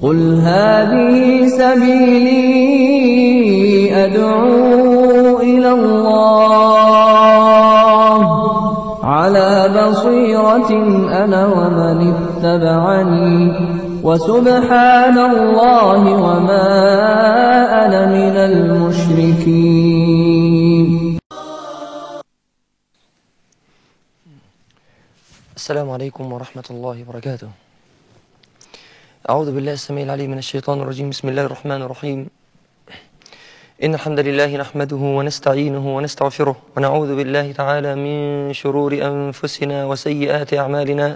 قل هذه سبيلي أدعو إلى الله على بصيرة أنا ومن اتبعني وسبحان الله وما أنا من المشركين. السلام عليكم ورحمة الله وبركاته. أعوذ بالله السميع العليم من الشيطان الرجيم. بسم الله الرحمن الرحيم. إن الحمد لله نحمده ونستعينه ونستغفره ونعوذ بالله تعالى من شرور أنفسنا وسيئات أعمالنا.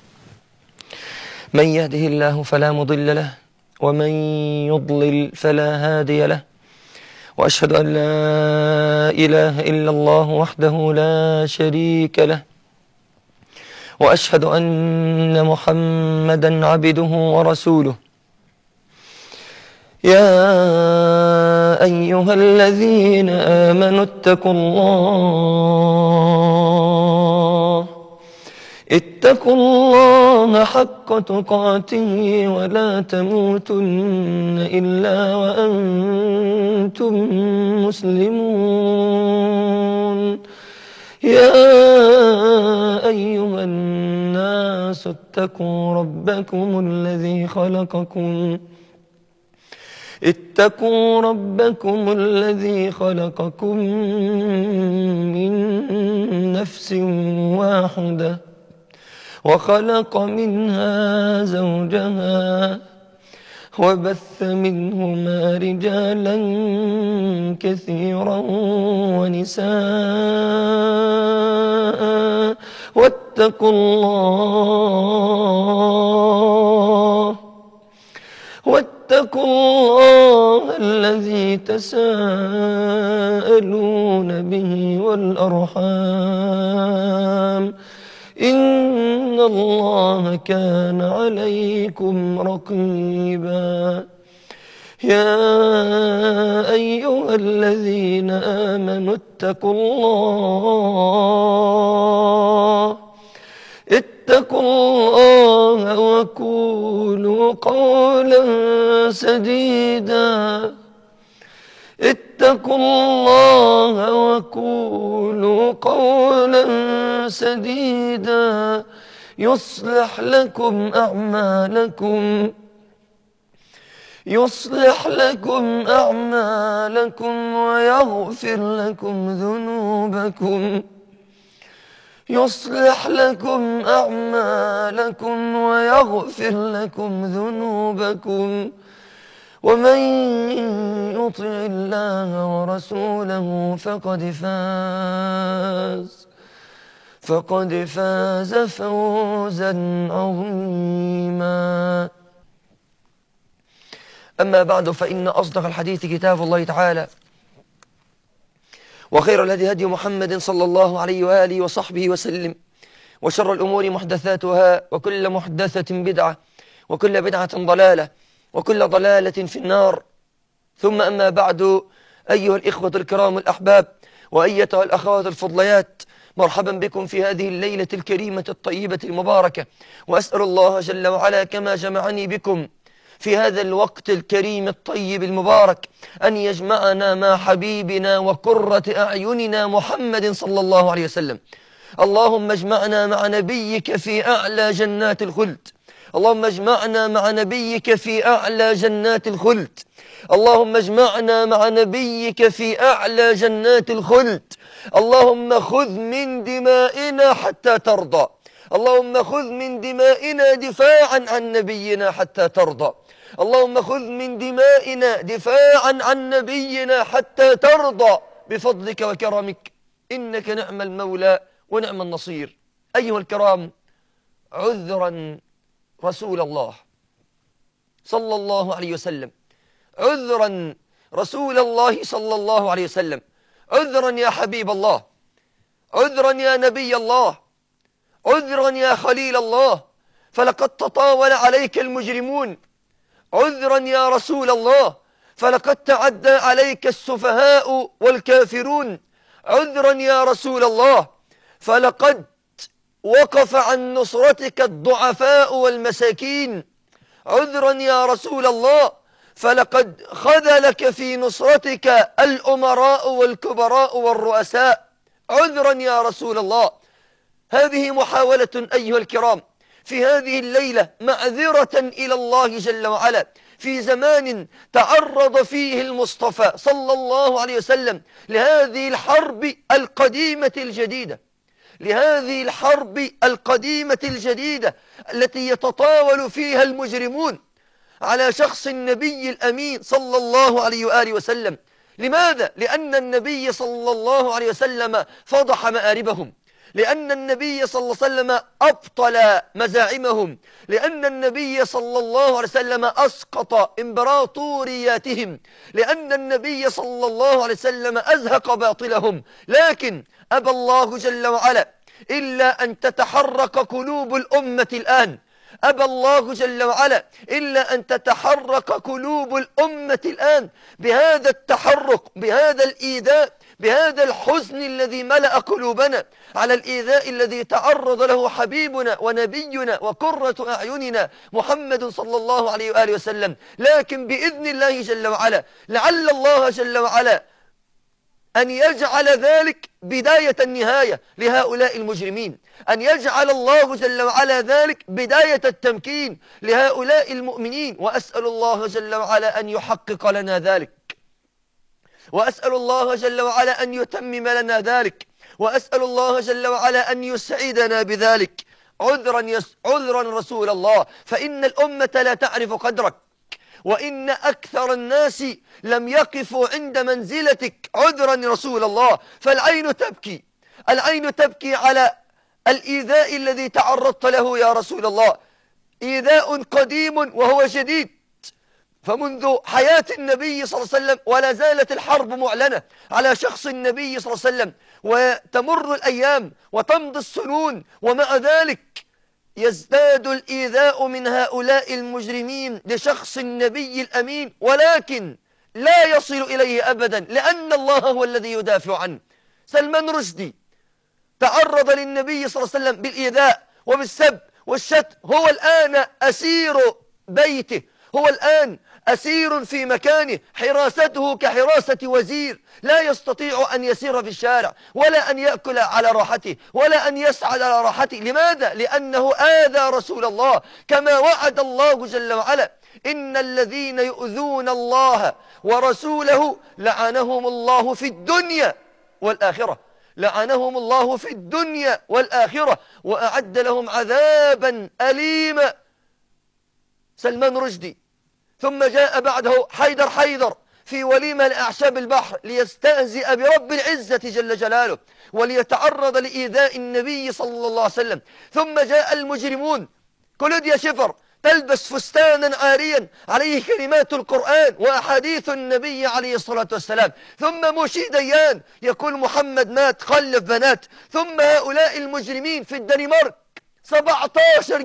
من يهده الله فلا مضل له ومن يضلل فلا هادي له، وأشهد أن لا إله إلا الله وحده لا شريك له، وأشهد أن محمدا عبده ورسوله. يا أيها الذين آمنوا اتقوا الله حق تقاته ولا تموتن إلا وأنتم مسلمون. يا أيها الناس اتقوا ربكم الذي خلقكم من نفس واحدة وخلق منها زوجها وبث منهما رجالا كثيرا ونساء واتقوا الله الذي تساءلون به والأرحام إن الله كان عليكم رقيبا. يا أيها الذين آمنوا اتقوا الله وقولوا قولا سديدا. يصلح لكم ويغفر لكم ذنوبكم ومن يطع الله ورسوله فقد فاز فوزا عظيما. أما بعد، فإن أصدق الحديث كتاب الله تعالى، وخير الهدي هدي محمد صلى الله عليه وآله وصحبه وسلم، وشر الأمور محدثاتها، وكل محدثة بدعة، وكل بدعة ضلالة، وكل ضلالة في النار. ثم أما بعد، أيها الإخوة الكرام الأحباب، وأيتها الأخوات الفضليات، مرحبا بكم في هذه الليلة الكريمة الطيبة المباركة، وأسأل الله جل وعلا كما جمعني بكم في هذا الوقت الكريم الطيب المبارك أن يجمعنا مع حبيبنا وقرة أعيننا محمد صلى الله عليه وسلم. اللهم اجمعنا مع نبيك في أعلى جنات الخلد. اللهم اجمعنا مع نبيك في أعلى جنات الخلد. اللهم اجمعنا مع نبيك في أعلى جنات الخلد. اللهم خذ من دمائنا حتى ترضى. اللهم خذ من دمائنا دفاعا عن نبينا حتى ترضى. اللهم خذ من دمائنا دفاعا عن نبينا حتى ترضى بفضلك وكرمك، إنك نعم المولى ونعم النصير. أيها الكرام، عذرا رسول الله صلى الله عليه وسلم، عذرا رسول الله صلى الله عليه وسلم، عذرا يا حبيب الله، عذرا يا نبي الله، عذرا يا خليل الله، فلقد تطاول عليك المجرمون. عذرا يا رسول الله، فلقد تعدى عليك السفهاء والكافرون. عذرا يا رسول الله، فلقد وقف عن نصرتك الضعفاء والمساكين. عذرا يا رسول الله، فلقد خذلك في نصرتك الأمراء والكبراء والرؤساء. عذرا يا رسول الله. هذه محاولة أيها الكرام في هذه الليلة معذرة إلى الله جل وعلا في زمان تعرض فيه المصطفى صلى الله عليه وسلم لهذه الحرب القديمة الجديدة، لهذه الحرب القديمة الجديدة التي يتطاول فيها المجرمون على شخص النبي الأمين صلى الله عليه وآله وسلم. لماذا؟ لأن النبي صلى الله عليه وسلم فضح مآربهم، لأن النبي صلى الله عليه وسلم أبطل مزاعمهم، لأن النبي صلى الله عليه وسلم أسقط إمبراطورياتهم، لأن النبي صلى الله عليه وسلم أزهق باطلهم. لكن أبى الله جل وعلا إلا أن تتحرك قلوب الأمة الآن، أبى الله جل وعلا إلا أن تتحرك قلوب الأمة الآن بهذا التحرك، بهذا الإيذاء، بهذا الحزن الذي ملأ قلوبنا على الإيذاء الذي تعرض له حبيبنا ونبينا وقرة أعيننا محمد صلى الله عليه وآله وسلم. لكن بإذن الله جل وعلا لعل الله جل وعلا أن يجعل ذلك بداية النهاية لهؤلاء المجرمين، أن يجعل الله جل وعلا ذلك بداية التمكين لهؤلاء المؤمنين. وأسأل الله جل وعلا أن يحقق لنا ذلك، وأسأل الله جل وعلا أن يتمم لنا ذلك، وأسأل الله جل وعلا أن يسعدنا بذلك. عذرا رسول الله، فإن الأمة لا تعرف قدرك، وإن أكثر الناس لم يقفوا عند منزلتك. عذرا رسول الله، فالعين تبكي، العين تبكي على الإيذاء الذي تعرضت له يا رسول الله، إيذاء قديم وهو جديد. فمنذ حياة النبي صلى الله عليه وسلم ولا زالت الحرب معلنة على شخص النبي صلى الله عليه وسلم، وتمر الأيام وتمضي السنون، ومع ذلك يزداد الإيذاء من هؤلاء المجرمين لشخص النبي الأمين، ولكن لا يصل إليه أبدا لأن الله هو الذي يدافع عنه. سلمان رشدي تعرض للنبي صلى الله عليه وسلم بالإيذاء وبالسب والشتم، هو الآن أسير بيته، هو الآن أسير في مكانه، حراسته كحراسة وزير، لا يستطيع أن يسير في الشارع ولا أن يأكل على راحته ولا أن يسعد على راحته. لماذا؟ لأنه آذى رسول الله، كما وعد الله جل وعلا: إن الذين يؤذون الله ورسوله لعنهم الله في الدنيا والآخرة، لعنهم الله في الدنيا والآخرة وأعد لهم عذابا أليما. سلمان رشدي. ثم جاء بعده حيدر في وليمة لأعشاب البحر ليستهزئ برب العزة جل جلاله وليتعرض لإيذاء النبي صلى الله عليه وسلم. ثم جاء المجرمون، كلوديا شيفر تلبس فستانا عاريا عليه كلمات القرآن وأحاديث النبي عليه الصلاة والسلام. ثم موشي ديان يقول محمد مات خلف بنات. ثم هؤلاء المجرمين في الدنمارك 17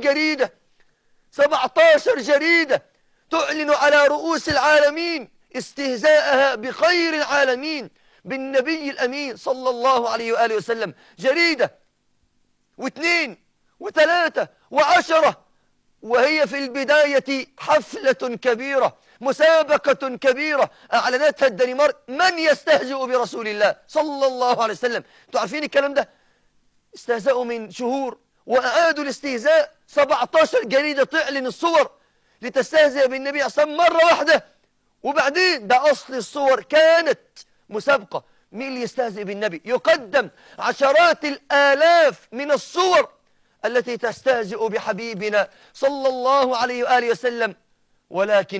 جريدة تعلن على رؤوس العالمين استهزاءها بخير العالمين بالنبي الأمين صلى الله عليه وآله وسلم. جريدة واثنين وثلاثة وعشرة، وهي في البداية حفلة كبيرة، مسابقة كبيرة أعلنتها الدنمارك من يستهزئ برسول الله صلى الله عليه وسلم. تعرفين الكلام ده؟ استهزأوا من شهور وأعادوا الاستهزاء. 17 جريدة تعلن الصور لتستهزئ بالنبي أصلا مرة واحدة، وبعدين ده أصل الصور كانت مسابقة مين اللي يستهزئ بالنبي. يقدم عشرات الآلاف من الصور التي تستهزئ بحبيبنا صلى الله عليه وآله وسلم. ولكن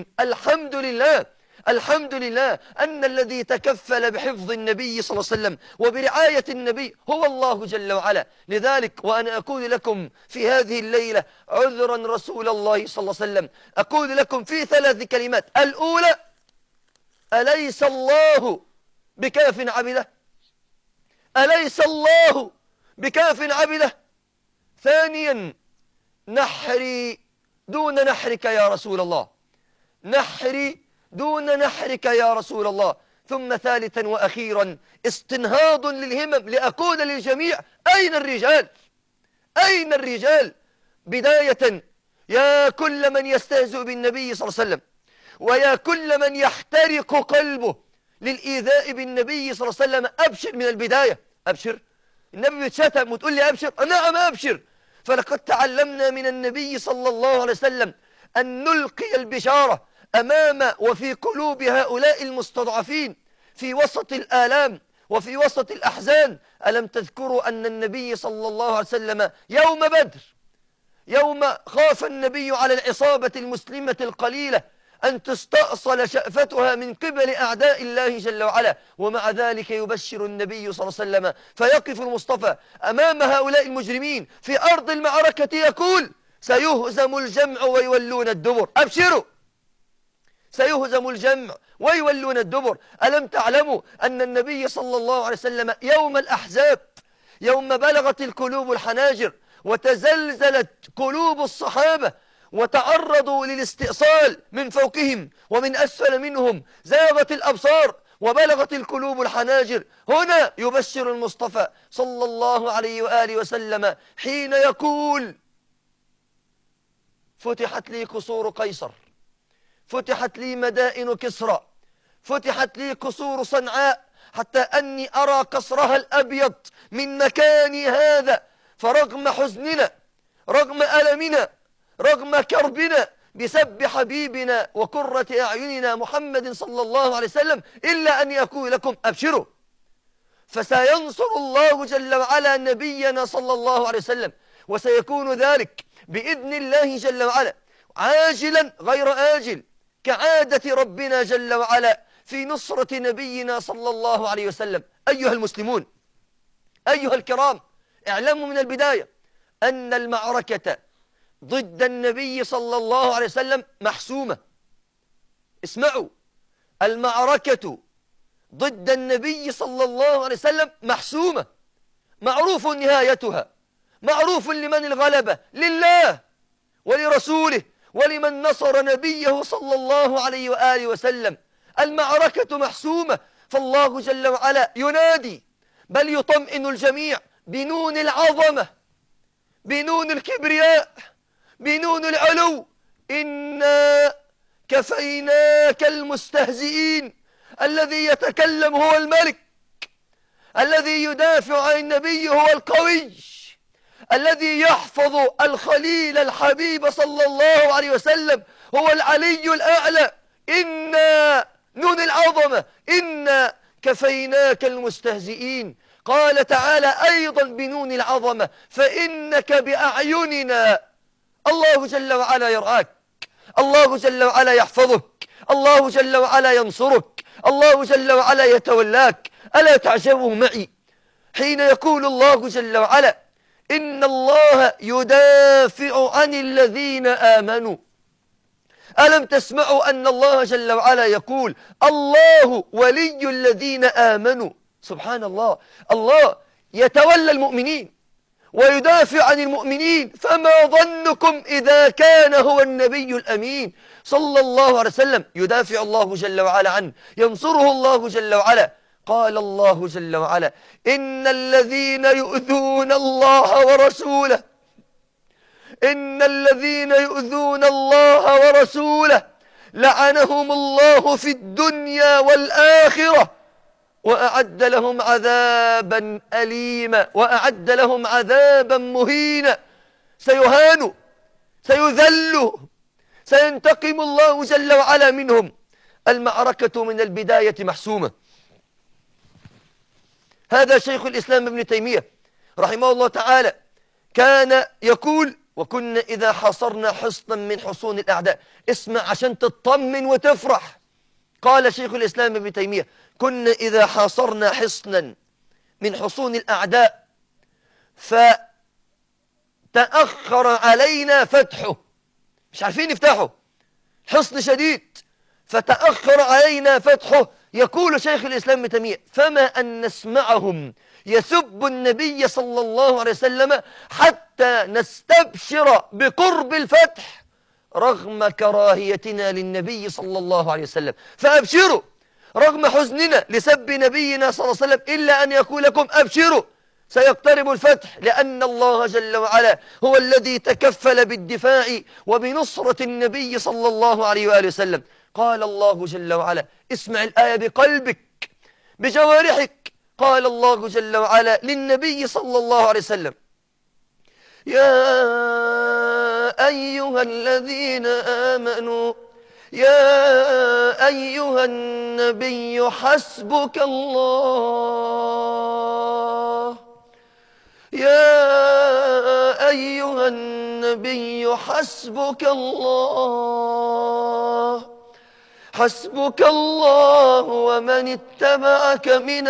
الحمد لله أن الذي تكفل بحفظ النبي صلى الله عليه وسلم وبرعاية النبي هو الله جل وعلا. لذلك وأنا أقول لكم في هذه الليلة عذرا رسول الله صلى الله عليه وسلم، أقول لكم في 3 كلمات. الأولى: أليس الله بكاف عبده؟ أليس الله بكاف عبده؟ ثانيا: نحري دون نحرك يا رسول الله، نحري دون نحرك يا رسول الله. ثم ثالثا وأخيرا: استنهاض للهمم لأقول للجميع: أين الرجال؟ أين الرجال؟ بداية يا كل من يستهزئ بالنبي صلى الله عليه وسلم، ويا كل من يحترق قلبه للإيذاء بالنبي صلى الله عليه وسلم، أبشر من البداية. أبشر؟ النبي بيتشتم وتقول لي أبشر؟ نعم أبشر. فلقد تعلمنا من النبي صلى الله عليه وسلم أن نلقي البشارة أمام وفي قلوب هؤلاء المستضعفين في وسط الآلام وفي وسط الأحزان. ألم تذكروا أن النبي صلى الله عليه وسلم يوم بدر، يوم خاف النبي على العصابة المسلمة القليلة أن تستأصل شأفتها من قبل أعداء الله جل وعلا، ومع ذلك يبشر النبي صلى الله عليه وسلم فيقف المصطفى أمام هؤلاء المجرمين في أرض المعركة يقول: سيهزم الجمع ويولون الدبر. أبشروا، سيهزم الجمع ويولون الدبر. ألم تعلموا أن النبي صلى الله عليه وسلم يوم الأحزاب، يوم بلغت القلوب الحناجر وتزلزلت قلوب الصحابة وتعرضوا للاستئصال من فوقهم ومن أسفل منهم، زاغت الأبصار وبلغت القلوب الحناجر، هنا يبشر المصطفى صلى الله عليه وآله وسلم حين يقول: فتحت لي قصور قيصر، فتحت لي مدائن كسرى، فتحت لي قصور صنعاء، حتى أني أرى قصرها الأبيض من مكاني هذا، فرغم حزننا، رغم ألمنا، رغم كربنا بسب حبيبنا وقرة أعيننا محمد صلى الله عليه وسلم، إلا أن يقول لكم: أبشروا، فسينصر الله جل وعلا نبينا صلى الله عليه وسلم، وسيكون ذلك بإذن الله جل وعلا عاجلا غير آجل، كعادة ربنا جل وعلا في نصرة نبينا صلى الله عليه وسلم. أيها المسلمون، أيها الكرام، اعلموا من البداية أن المعركة ضد النبي صلى الله عليه وسلم محسومة. اسمعوا، المعركة ضد النبي صلى الله عليه وسلم محسومة، معروف نهايتها، معروف لمن الغلبة، لله ولرسوله ولمن نصر نبيه صلى الله عليه وآله وسلم. المعركة محسومة، فالله جل وعلا ينادي بل يطمئن الجميع بنون العظمة، بنون الكبرياء، بنون العلو: إنا كفيناك المستهزئين. الذي يتكلم هو الملك، الذي يدافع عن النبي هو القوي، الذي يحفظ الخليل الحبيب صلى الله عليه وسلم هو العلي الأعلى. إنا، نون العظمة، إنا كفيناك المستهزئين. قال تعالى أيضا بنون العظمة: فإنك بأعيننا. الله جل وعلا يرعاك، الله جل وعلا يحفظك، الله جل وعلا ينصرك، الله جل وعلا يتولاك. ألا تعجبوا معي حين يقول الله جل وعلا: إن الله يدافع عن الذين آمنوا؟ ألم تسمعوا أن الله جل وعلا يقول: الله ولي الذين آمنوا؟ سبحان الله، الله يتولى المؤمنين ويدافع عن المؤمنين، فما ظنكم إذا كان هو النبي الأمين صلى الله عليه وسلم يدافع الله جل وعلا عنه، ينصره الله جل وعلا. قال الله جل وعلا: إن الذين يؤذون الله ورسوله، إن الذين يؤذون الله ورسوله لعنهم الله في الدنيا والآخرة وأعد لهم عذابا أليما، وأعد لهم عذابا مهينا. سيهانوا، سيذلوا، سينتقم الله جل وعلا منهم. المعركة من البداية محسومة. هذا شيخ الإسلام ابن تيمية رحمه الله تعالى كان يقول: وكنا إذا حاصرنا حصنا من حصون الأعداء. اسمع عشان تطمن وتفرح. قال شيخ الإسلام ابن تيمية: كنا إذا حاصرنا حصنا من حصون الأعداء فتأخر علينا فتحه، مش عارفين نفتحه، حصن شديد فتأخر علينا فتحه. يقول شيخ الإسلام ابن تيمية: فما أن نسمعهم يسب النبي صلى الله عليه وسلم حتى نستبشر بقرب الفتح رغم كراهيتنا للنبي صلى الله عليه وسلم. فأبشروا رغم حزننا لسب نبينا صلى الله عليه وسلم، إلا أن يقول لكم: أبشروا، سيقترب الفتح، لأن الله جل وعلا هو الذي تكفل بالدفاع وبنصرة النبي صلى الله عليه وآله وسلم. قال الله جل وعلا، اسمع الآية بقلبك بجوارحك. قال الله جل وعلا للنبي صلى الله عليه وسلم: يا أيها الذين آمنوا، يا أيها النبي حسبك الله، يا أيها النبي حسبك الله، حسبك الله ومن اتبعك من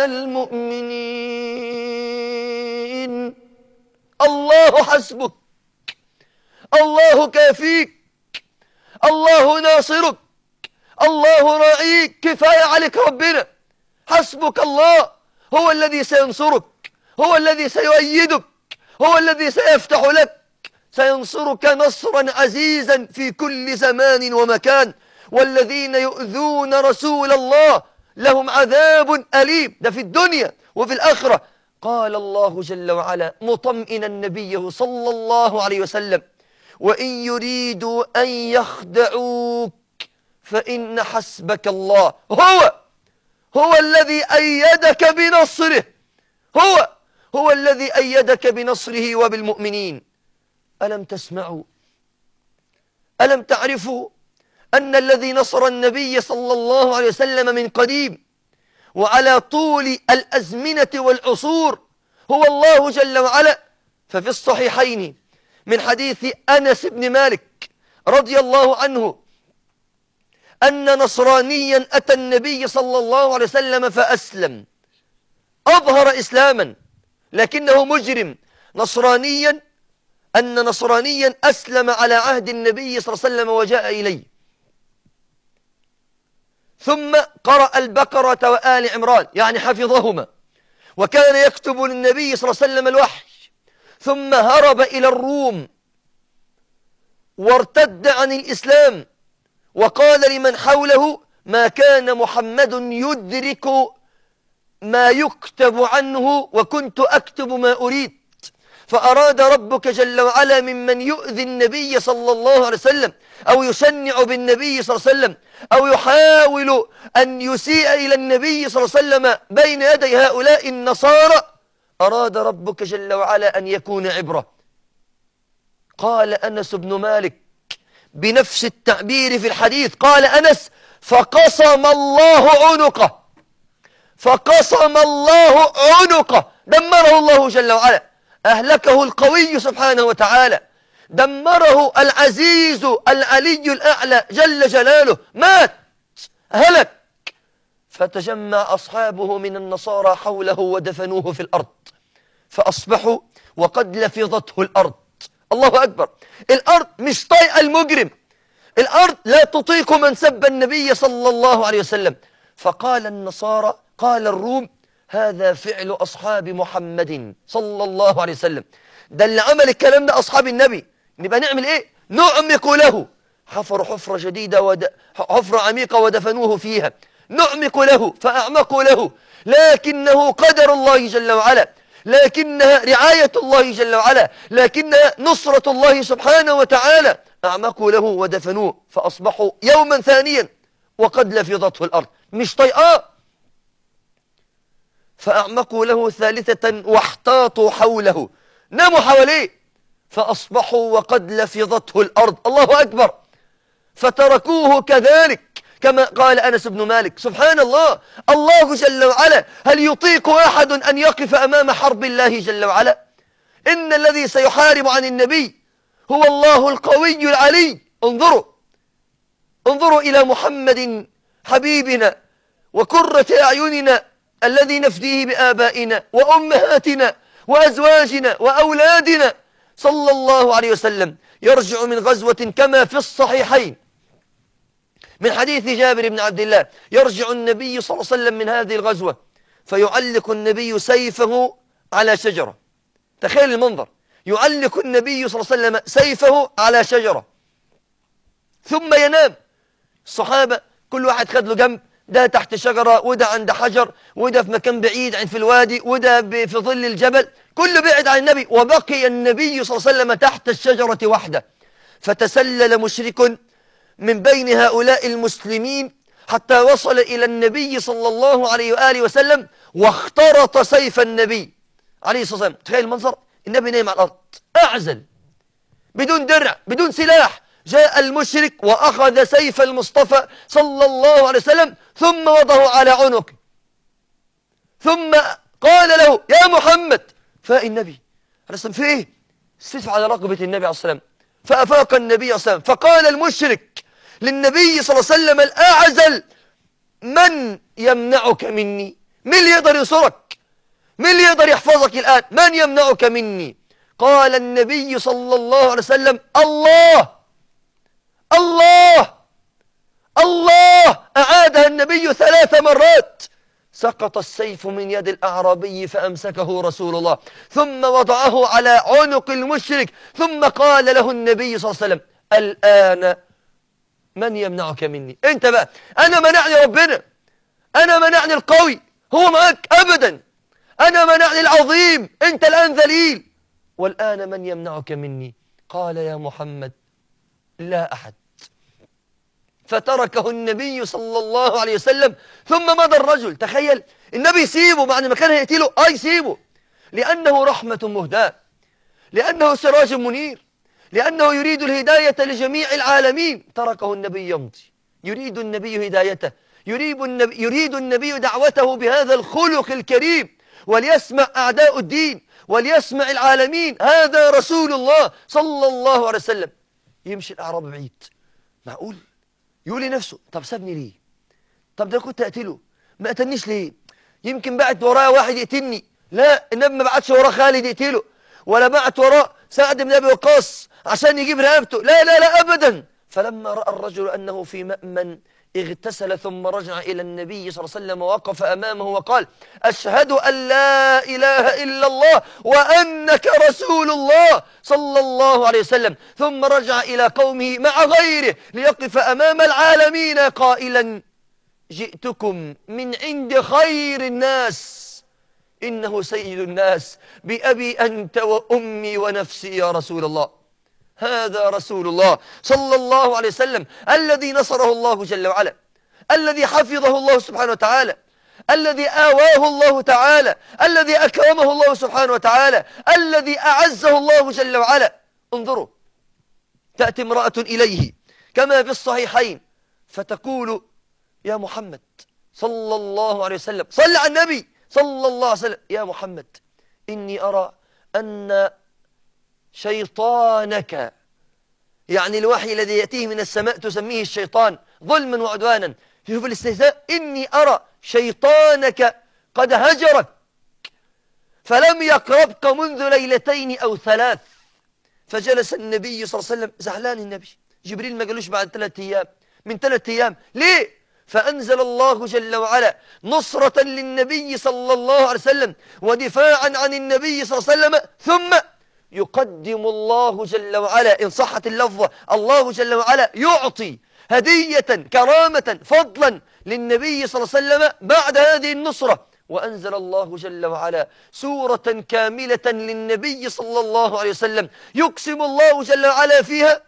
المؤمنين. الله حسبك، الله كافيك، الله ناصرك، الله راعيك، كفاية عليك ربنا. حسبك الله، هو الذي سينصرك، هو الذي سيؤيدك، هو الذي سيفتح لك، سينصرك نصرا عزيزا في كل زمان ومكان. والذين يؤذون رسول الله لهم عذاب أليم، ده في الدنيا وفي الآخرة. قال الله جل وعلا مطمئنا نبيه صلى الله عليه وسلم: وإن يريدوا أن يخدعوك فإن حسبك الله، هو الذي أيدك بنصره، هو الذي أيدك بنصره وبالمؤمنين. ألم تسمعوا، ألم تعرفوا أن الذي نصر النبي صلى الله عليه وسلم من قديم وعلى طول الأزمنة والعصور هو الله جل وعلا؟ ففي الصحيحين من حديث أنس بن مالك رضي الله عنه أن نصرانيا أتى النبي صلى الله عليه وسلم فأسلم، أظهر إسلاما لكنه مجرم. أن نصرانيا أسلم على عهد النبي صلى الله عليه وسلم وجاء إليه، ثم قرأ البقرة وآل عمران، يعني حفظهما، وكان يكتب للنبي صلى الله عليه وسلم الوحي، ثم هرب إلى الروم وارتد عن الإسلام، وقال لمن حوله: ما كان محمد يدرك ما يكتب عنه وكنت أكتب ما أريد. فأراد ربك جل وعلا ممن يؤذي النبي صلى الله عليه وسلم أو يشنع بالنبي صلى الله عليه وسلم أو يحاول أن يسيء إلى النبي صلى الله عليه وسلم بين يدي هؤلاء النصارى، أراد ربك جل وعلا أن يكون عبرة. قال أنس بن مالك بنفس التعبير في الحديث، قال أنس: فقصم الله عنقه، فقصم الله عنقه، دمره الله جل وعلا، أهلكه القوي سبحانه وتعالى، دمره العزيز العلي الأعلى جل جلاله، مات، هلك. فتجمع أصحابه من النصارى حوله ودفنوه في الأرض، فأصبحوا وقد لفظته الأرض. الله أكبر. الأرض مش طايقة المجرم، الأرض لا تطيق من سب النبي صلى الله عليه وسلم. فقال النصارى، قال الروم: هذا فعل أصحاب محمد صلى الله عليه وسلم. ده اللي عمل الكلام ده أصحاب النبي، نبقى نعمل إيه؟ نعمق له. حفروا حفرة جديدة حفرة عميقة ودفنوه فيها، نعمق له فأعمقوا له، لكنه قدر الله جل وعلا، لكنها رعاية الله جل وعلا، لكنها نصرة الله سبحانه وتعالى. أعمقوا له ودفنوه، فأصبحوا يوما ثانيا وقد لفظته الأرض، مش طيئة. فأعمقوا له ثالثة واحتاطوا حوله، ناموا حواليه، فأصبحوا وقد لفظته الأرض. الله أكبر. فتركوه كذلك كما قال أنس بن مالك. سبحان الله، الله جل وعلا هل يطيق أحد أن يقف أمام حرب الله جل وعلا؟ إن الذي سيحارب عن النبي هو الله القوي العلي. انظروا إلى محمد حبيبنا وقرة أعيننا الذي نفديه بآبائنا وأمهاتنا وأزواجنا وأولادنا صلى الله عليه وسلم، يرجع من غزوة كما في الصحيحين من حديث جابر بن عبد الله، يرجع النبي صلى الله عليه وسلم من هذه الغزوة فيعلق النبي سيفه على شجرة. تخيل المنظر، يعلق النبي صلى الله عليه وسلم سيفه على شجرة ثم ينام. الصحابة كل واحد خد له جنب، ده تحت شجرة، وده عند حجر، وده في مكان بعيد في الوادي، وده في ظل الجبل، كل بعد عن النبي، وبقي النبي صلى الله عليه وسلم تحت الشجرة وحده. فتسلل مشرك من بين هؤلاء المسلمين حتى وصل إلى النبي صلى الله عليه وآله وسلم، واخترط سيف النبي عليه الصلاة والسلام. تخيل المنظر، النبي نايم على الأرض أعزل بدون درع بدون سلاح، جاء المشرك وأخذ سيف المصطفى صلى الله عليه وسلم ثم وضعه على عنقه، ثم قال له يا محمد. فالنبي عليه الصلاة والسلام في إيه؟ السيف على رقبة النبي عليه الصلاة والسلام. فأفاق النبي عليه الصلاة والسلام، فقال المشرك للنبي صلى الله عليه وسلم الأعزل من يمنعك مني؟ من اللي يقدر ينصرك؟ من اللي يقدر يحفظك الآن؟ من يمنعك مني؟ قال النبي صلى الله عليه وسلم الله الله الله. أعادها النبي 3 مرات. سقط السيف من يد الأعرابي فأمسكه رسول الله، ثم وضعه على عنق المشرك، ثم قال له النبي صلى الله عليه وسلم الآن من يمنعك مني؟ انت بقى. أنا منعني ربنا، أنا منعني القوي، هو معك أبدا. أنا منعني العظيم، أنت الآن ذليل، والآن من يمنعك مني؟ قال يا محمد لا أحد. فتركه النبي صلى الله عليه وسلم، ثم مضى الرجل. تخيل النبي يسيبه بعد ما كان هيقتله، يسيبه لأنه رحمة مهداة، لأنه سراج منير، لأنه يريد الهداية لجميع العالمين. تركه النبي يمضي، يريد النبي هدايته، يريد النبي دعوته بهذا الخلق الكريم، وليسمع أعداء الدين، وليسمع العالمين هذا رسول الله صلى الله عليه وسلم. يمشي الأعراب بعيد، معقول؟ يقول لنفسه طب سابني ليه؟ طب ده كنت أقتله، ما قتلنيش ليه؟ يمكن بعت ورايا واحد يقتلني. لا، النبي ما بعتش وراه خالد يقتله، ولا بعت وراه سعد بن أبي وقاص عشان يجيب رقبته، لا لا لا أبدا. فلما رأى الرجل أنه في مأمن اغتسل، ثم رجع إلى النبي صلى الله عليه وسلم ووقف أمامه وقال أشهد أن لا إله إلا الله وأنك رسول الله صلى الله عليه وسلم. ثم رجع إلى قومه مع غيره ليقف أمام العالمين قائلا جئتكم من عند خير الناس، إنه سيد الناس، بأبي أنت وأمي ونفسي يا رسول الله. هذا رسول الله صلى الله عليه وسلم الذي نصره الله جل وعلا، الذي حفظه الله سبحانه وتعالى، الذي آواه الله تعالى، الذي أكرمه الله سبحانه وتعالى، الذي أعزه الله جل وعلا. انظروا، تأتي امرأة إليه كما في الصحيحين فتقول يا محمد صلى الله عليه وسلم، صل على النبي صلى الله عليه وسلم، يا محمد إني أرى أن شيطانك، يعني الوحي الذي يأتيه من السماء تسميه الشيطان ظلما وعدوانا. شوف الاستهزاء، إني أرى شيطانك قد هجرك فلم يقربك منذ 2 أو 3. فجلس النبي صلى الله عليه وسلم زعلان. النبي جبريل ما قالوش بعد 3 أيام، من 3 أيام ليه؟ فأنزل الله جل وعلا نصرة للنبي صلى الله عليه وسلم ودفاعا عن النبي صلى الله عليه وسلم. ثم يقدم الله جل وعلا، إن صحت اللفظة، الله جل وعلا يعطي هدية كرامة فضلا للنبي صلى الله عليه وسلم بعد هذه النصرة. وأنزل الله جل وعلا سورة كاملة للنبي صلى الله عليه وسلم يقسم الله جل وعلا فيها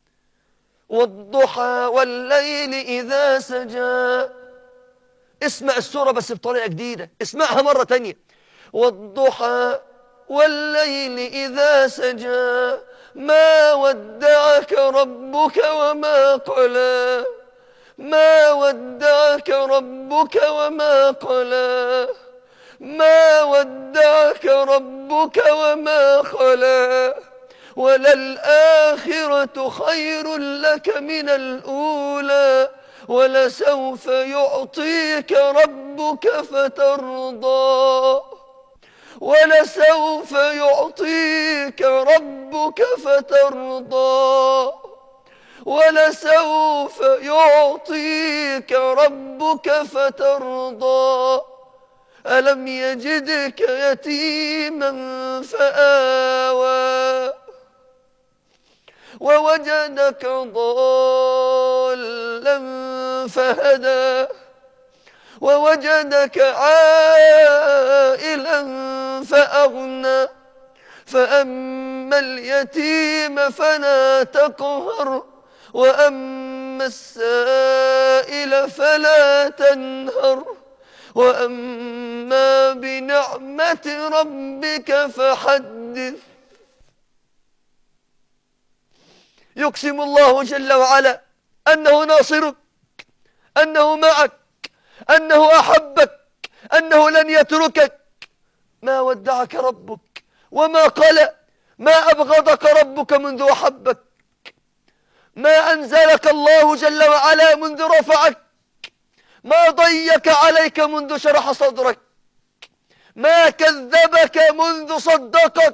والضحى والليل إذا سجى. اسمع السورة بس بطريقة جديدة، اسمعها مرة تانية. والضحى والليل إذا سجى ما ودعك ربك وما قلى، ما ودعك ربك وما قلى، ما ودعك ربك وما قلى، وللآخرة خير لك من الأولى ولسوف يعطيك ربك فترضى، ولسوف يعطيك ربك فترضى، ولسوف يعطيك ربك فترضى. ألم يجدك يتيما فآوى ووجدك ضالا فهدى ووجدك عائلا فأغنى فأما اليتيم فلا تقهر وأما السائل فلا تنهر وأما بنعمة ربك فحدث. يقسم الله جل وعلا أنه ناصرك، أنه معك، أنه أحبك، أنه لن يتركك. ما ودعك ربك وما قلى، ما أبغضك ربك منذ أحبك، ما أنزلك الله جل وعلا منذ رفعك، ما ضيق عليك منذ شرح صدرك، ما كذبك منذ صدقك.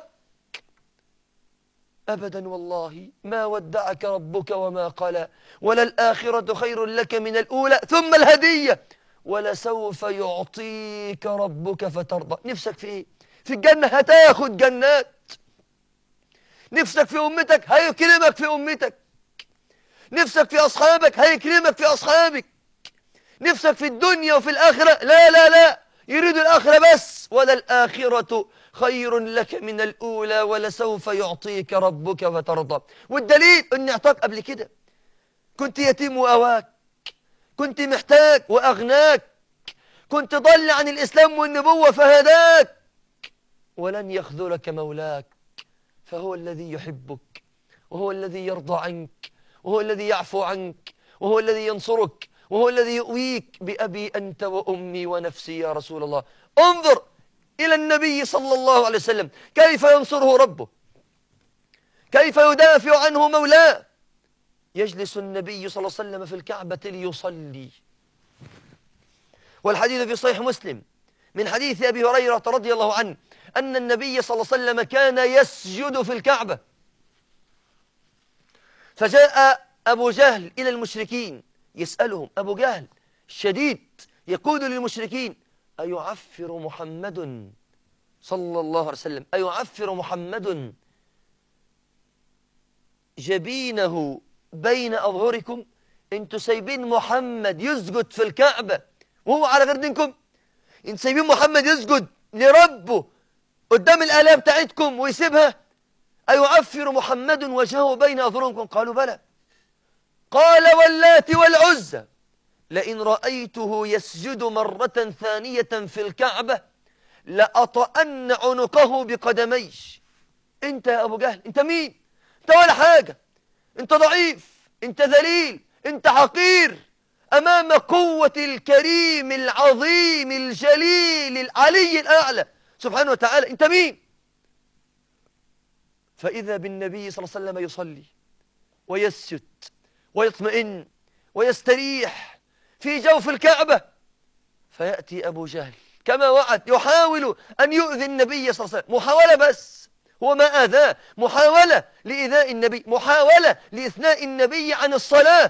أبدا والله ما ودعك ربك وما قلى، وللآخرة خير لك من الأولى ثم الهدية ولسوف يعطيك ربك فترضى. نفسك في إيه؟ في الجنة هتاخد جنات. نفسك في أمتك هيكرمك في أمتك. نفسك في أصحابك هيكرمك في أصحابك. نفسك في الدنيا وفي الآخرة، لا لا لا، يريد الآخرة بس. وللآخرة خير لك من الأولى ولسوف يعطيك ربك فترضى. والدليل أن اعطاك قبل كده، كنت يتيم وأواك، كنت محتاج وأغناك، كنت ضل عن الإسلام والنبوة فهداك. ولن يخذلك مولاك، فهو الذي يحبك، وهو الذي يرضى عنك، وهو الذي يعفو عنك، وهو الذي ينصرك، وهو الذي يؤويك. بأبي أنت وأمي ونفسي يا رسول الله. انظر إلى النبي صلى الله عليه وسلم كيف ينصره ربه، كيف يدافع عنه مولاه. يجلس النبي صلى الله عليه وسلم في الكعبة ليصلي، والحديث في صحيح مسلم من حديث أبي هريرة رضي الله عنه أن النبي صلى الله عليه وسلم كان يسجد في الكعبة، فجاء أبو جهل إلى المشركين يسألهم. أبو جهل الشديد يقول للمشركين: أيعفر محمد صلى الله عليه وسلم، أيعفر محمد جبينه بين أظهركم؟ انتوا سايبين محمد يسجد في الكعبة وهو على غير دينكم؟ انتوا سايبين محمد يسجد لربه قدام الآلهة بتاعتكم ويسيبها؟ أيعفر محمد وجهه بين أظهركم؟ قالوا بلى. قال: واللات والعزى لئن رأيته يسجد مرة ثانية في الكعبة لأطأن عنقه بقدمي. انت يا أبو جهل انت مين؟ انت ولا حاجة، انت ضعيف، انت ذليل، انت حقير أمام قوة الكريم العظيم الجليل العلي الأعلى سبحانه وتعالى. انت مين؟ فإذا بالنبي صلى الله عليه وسلم يصلي ويسجد ويطمئن ويستريح في جوف الكعبة، فيأتي أبو جهل كما وعد يحاول أن يؤذي النبي صلى الله عليه وسلم، محاولة بس، هو ما آذاه، محاولة لإيذاء النبي، محاولة لإثناء النبي عن الصلاة.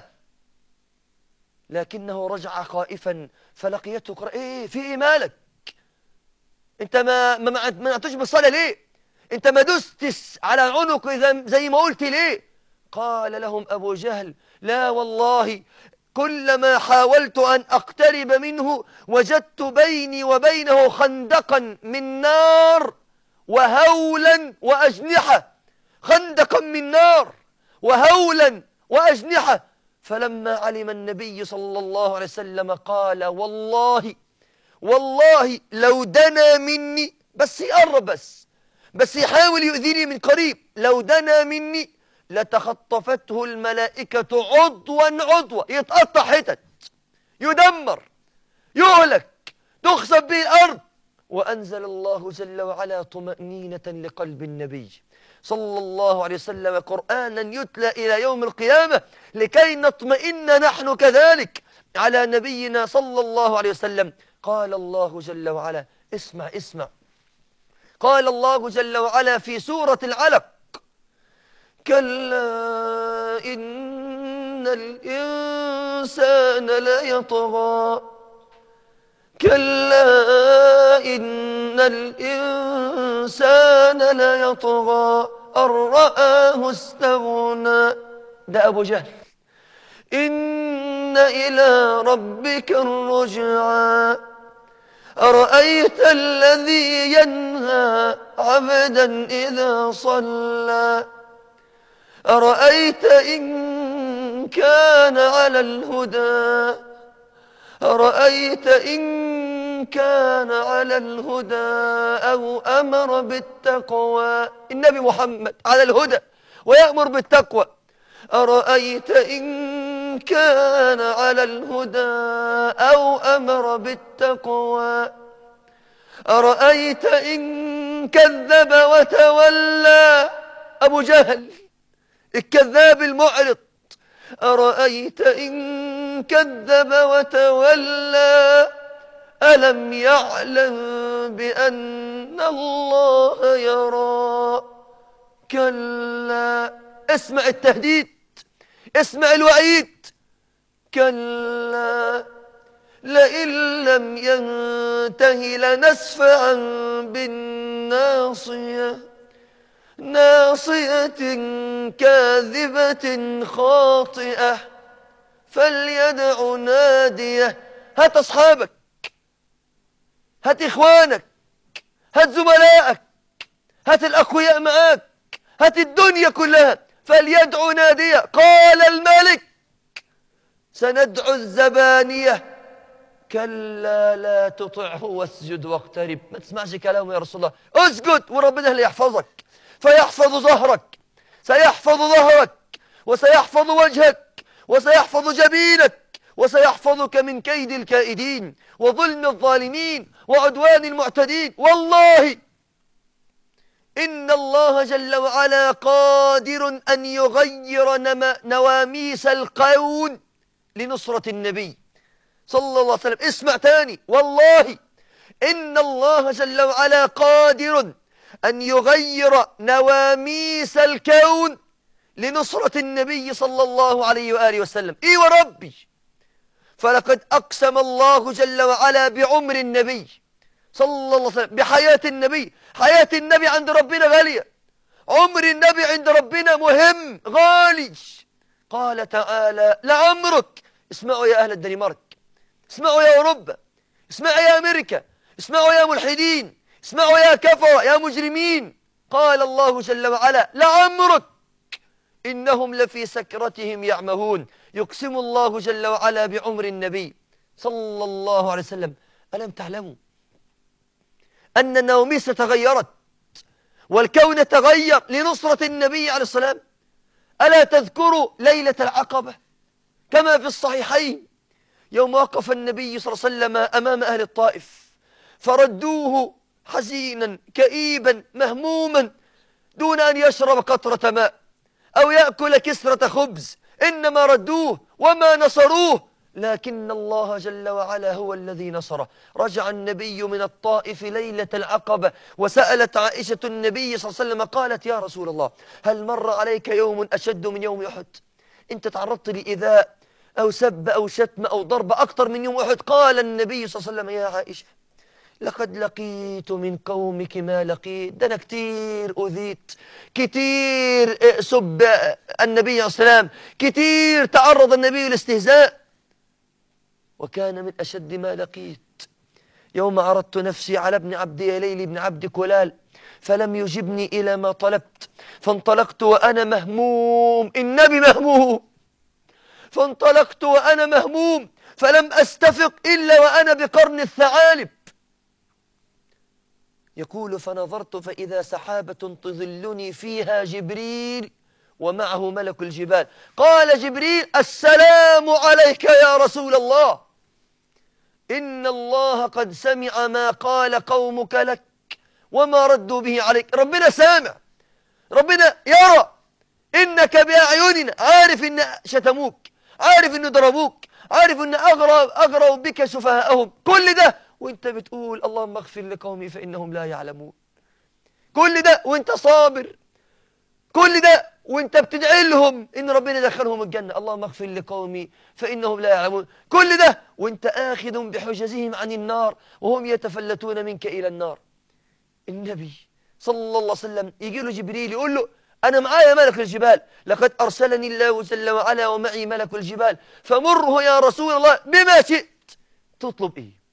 لكنه رجع خائفا فلقيته إيه في إيه مالك؟ أنت ما نعتش بالصلاة ليه؟ أنت ما دستش على عنق زي ما قلت ليه؟ قال لهم أبو جهل: لا والله، كلما حاولت أن أقترب منه وجدت بيني وبينه خندقا من نار وهولا وأجنحة، خندقا من نار وهولا وأجنحة. فلما علم النبي صلى الله عليه وسلم قال: والله لو دنا مني، بس يقرب، بس يحاول يؤذيني من قريب، لو دنا مني لتخطفته الملائكة عضوا، يتقطع حتت، يدمر، يهلك، تخسف به الأرض. وأنزل الله جل وعلا طمأنينة لقلب النبي صلى الله عليه وسلم قرآنا يتلى إلى يوم القيامة لكي نطمئن نحن كذلك على نبينا صلى الله عليه وسلم. قال الله جل وعلا: اسمع، قال الله جل وعلا في سورة العلق: كلا إن الإنسان ليطغى، كلا إن الإنسان ليطغى أن رآه استغنى. ده أبو جهل. إن إلى ربك الرجعى، أرأيت الذي ينهى عبدا إذا صلى أرأيت إن كان على الهدى أرأيت إن كان على الهدى أو أمر بالتقوى. النبي محمد على الهدى ويأمر بالتقوى. أرأيت إن كان على الهدى أو أمر بالتقوى أرأيت إن كذب وتولى. أبو جهل الكذاب المعرض. أرأيت إن كذب وتولى ألم يعلم بأن الله يرى. كلا. اسمع التهديد، اسمع الوعيد. كلا لئن لم ينته لنسفعا بالناصية ناصية كاذبة خاطئة فليدع ناديه. هات أصحابك، هات إخوانك، هات زملائك، هات الأقوياء معاك، هات الدنيا كلها. فليدع ناديه. قال الملك سندعو الزبانية. كلا لا تطعه واسجد واقترب. ما تسمعش كلامه يا رسول الله، اسجد وربنا اللي يحفظك، فيحفظ ظهرك، سيحفظ ظهرك وسيحفظ وجهك وسيحفظ جبينك وسيحفظك من كيد الكائدين وظلم الظالمين وعدوان المعتدين. والله إن الله جل وعلا قادر أن يغير نواميس الكون لنصرة النبي صلى الله عليه وسلم. اسمع تاني، والله إن الله جل وعلا قادر أن يغير نواميس الكون لنصرة النبي صلى الله عليه وآله وسلم. إي وربي، فلقد أقسم الله جل وعلا بعمر النبي صلى الله عليه وسلم، بحياة النبي. حياة النبي عند ربنا غالية، عمر النبي عند ربنا مهم غالي. قال تعالى لعمرك. اسمعوا يا أهل الدنمارك، اسمعوا يا أوروبا، اسمعوا يا أمريكا، اسمعوا يا ملحدين، اسمعوا يا كفرة يا مجرمين. قال الله جل وعلا لعمرك إنهم لفي سكرتهم يعمهون. يقسم الله جل وعلا بعمر النبي صلى الله عليه وسلم. ألم تعلموا أن النواميس تغيرت والكون تغير لنصرة النبي عليه السلام؟ ألا تذكروا ليلة العقبة كما في الصحيحين يوم وقف النبي صلى الله عليه وسلم أمام أهل الطائف فردوه حزينا كئيبا مهموما دون أن يشرب قطرة ماء أو يأكل كسرة خبز، إنما ردوه وما نصروه، لكن الله جل وعلا هو الذي نصره. رجع النبي من الطائف ليلة العقبة وسألت عائشة النبي صلى الله عليه وسلم قالت يا رسول الله هل مر عليك يوم أشد من يوم أحد؟ أنت تعرضت لإيذاء أو سب أو شتم أو ضرب أكثر من يوم أحد؟ قال النبي صلى الله عليه وسلم يا عائشة لقد لقيت من قومك ما لقيت. ده أنا كتير أذيت، كتير سب النبي عليه السلام، كتير تعرض النبي للاستهزاء، وكان من أشد ما لقيت يوم عرضت نفسي على ابن عبد يليل بن عبد كلال فلم يجبني إلى ما طلبت فانطلقت وأنا مهموم. النبي مهموم، فانطلقت وأنا مهموم فلم أستفق إلا وأنا بقرن الثعالب. يقول فنظرت فإذا سحابة تظلني فيها جبريل ومعه ملك الجبال. قال جبريل السلام عليك يا رسول الله، إن الله قد سمع ما قال قومك لك وما ردوا به عليك. ربنا سامع، ربنا يرى إنك بأعيننا، عارف إن شتموك، عارف إن ضربوك، عارف إن أغروا بك سفهاءهم، كل ده وإنت بتقول اللهم اغفر لقومي فإنهم لا يعلمون. كل ده وإنت صابر، كل ده وإنت بتدعي لهم إن ربنا يدخلهم الجنة، اللهم اغفر لقومي فإنهم لا يعلمون. كل ده وإنت آخذ بحجزهم عن النار وهم يتفلتون منك إلى النار. النبي صلى الله عليه وسلم يجي له جبريل يقول له أنا معايا ملك الجبال، لقد أرسلني الله جل وعلا ومعي ملك الجبال فمره يا رسول الله بما شئت. تطلب إيه؟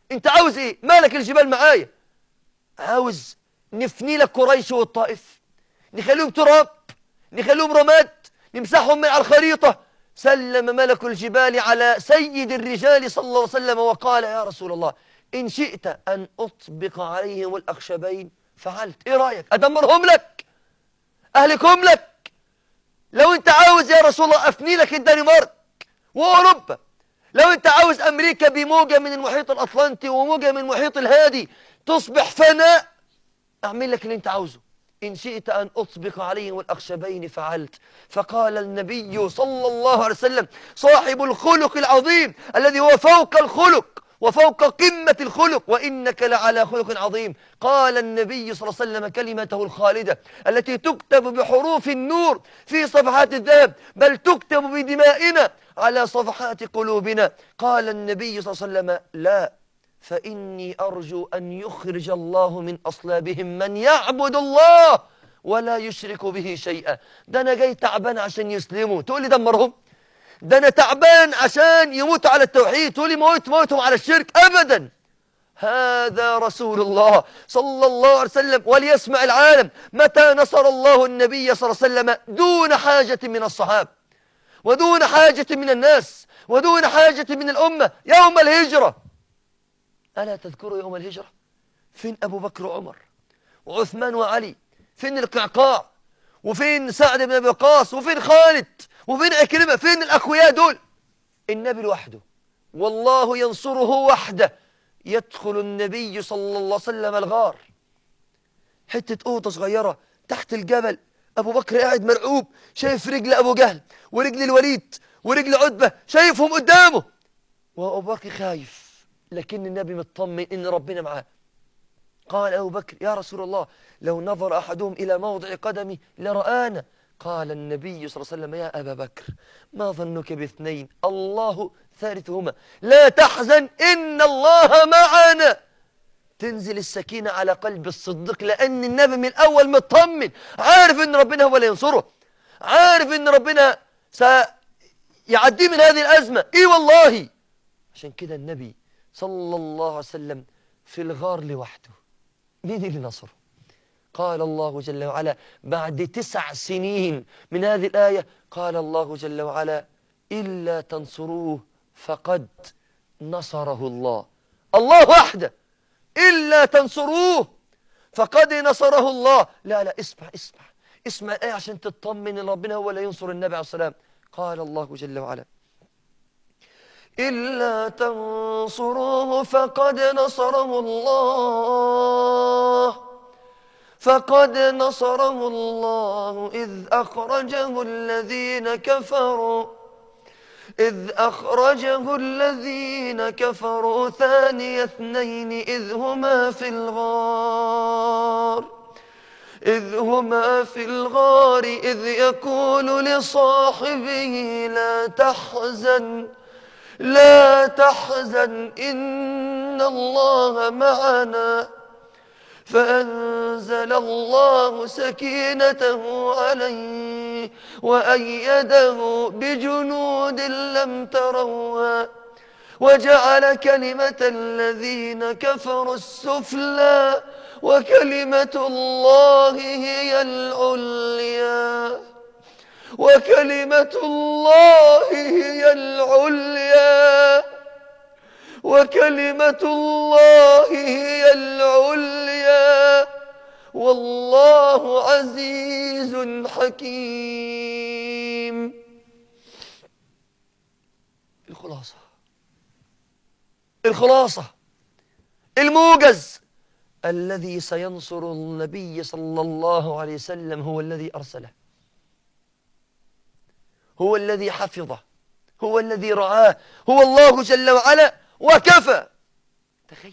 انت عاوز ايه؟ مالك الجبال معايا؟ عاوز نفني لك قريش والطائف، نخليهم تراب، نخليهم رماد، نمسحهم من على الخريطة. سلم ملك الجبال على سيد الرجال صلى الله عليه وسلم وقال: يا رسول الله، إن شئت أن أطبق عليهم الأخشبين فعلت. إيه رأيك؟ أدمرهم لك، أهلكهم لك. لو أنت عاوز يا رسول الله أفني لك الدنمارك وأوروبا، لو أنت عاوز أمريكا بموجة من المحيط الأطلنطي وموجة من المحيط الهادي تصبح فناء، أعمل لك اللي أنت عاوزه. إن شئت أن أطبق عليهم الأخشبين فعلت. فقال النبي صلى الله عليه وسلم صاحب الخلق العظيم الذي هو فوق الخلق وفوق قمة الخلق: وإنك لعلى خلق عظيم. قال النبي صلى الله عليه وسلم كلمته الخالدة التي تكتب بحروف النور في صفحات الذهب، بل تكتب بدمائنا على صفحات قلوبنا. قال النبي صلى الله عليه وسلم: لا، فإني أرجو أن يخرج الله من أصلابهم من يعبد الله ولا يشرك به شيئا. ده أنا جاي تعبان عشان يسلموا، تقول لي دمرهم؟ ده أنا تعبان عشان يموتوا على التوحيد، تقول لي موتهم على الشرك؟ أبدا. هذا رسول الله صلى الله عليه وسلم. وليسمع العالم متى نصر الله النبي صلى الله عليه وسلم دون حاجة من الصحابة ودون حاجة من الناس ودون حاجة من الأمة: يوم الهجرة. ألا تذكروا يوم الهجرة؟ فين أبو بكر وعمر وعثمان وعلي؟ فين القعقاع؟ وفين سعد بن أبي وقاص؟ وفين خالد؟ وفين عكرمة؟ فين الأقوياء دول؟ النبي لوحده، والله ينصره وحده. يدخل النبي صلى الله عليه وسلم الغار، حتة أوضة صغيرة تحت الجبل. أبو بكر قاعد مرعوب، شايف رجل أبو جهل ورجل الوليد ورجل عتبة، شايفهم قدامه، وأبو بكر خايف، لكن النبي مطمن إن ربنا معاه. قال أبو بكر: يا رسول الله، لو نظر أحدهم إلى موضع قدمي لرآنا. قال النبي صلى الله عليه وسلم: يا أبا بكر، ما ظنك باثنين؟ الله ثالثهما، لا تحزن إن الله معنا. تنزل السكينة على قلب الصديق، لأن النبي من الأول مطمن، عارف إن ربنا هو اللي ينصره، عارف إن ربنا سيعديه من هذه الأزمة. إيه والله. عشان كده النبي صلى الله عليه وسلم في الغار لوحده. مين اللي نصره؟ قال الله جل وعلا بعد 9 سنين من هذه الآية، قال الله جل وعلا: إلا تنصروه فقد نصره الله. الله وحده، إلا تنصروه فقد نصره الله. لا اسمع الآية عشان تطمن ان ربنا هو اللي ينصر النبي عليه الصلاة والسلام. قال الله جل وعلا: إلا تنصروه فقد نصره الله، فقد نصره الله إذ أخرجه الذين كفروا ثاني اثنين إذ هما في الغار إذ يقول لصاحبه لا تحزن إن الله معنا، فأنزل الله سكينته عليه وأيده بجنود لم تروها وجعل كلمة الذين كفروا السفلى وكلمة الله هي العليا وكلمة الله هي العليا وكلمة الله هي العليا والله عزيز حكيم. الخلاصة الموجز: الذي سينصر النبي صلى الله عليه وسلم هو الذي أرسله، هو الذي حفظه، هو الذي رعاه، هو الله جل وعلا وكفى. تخيل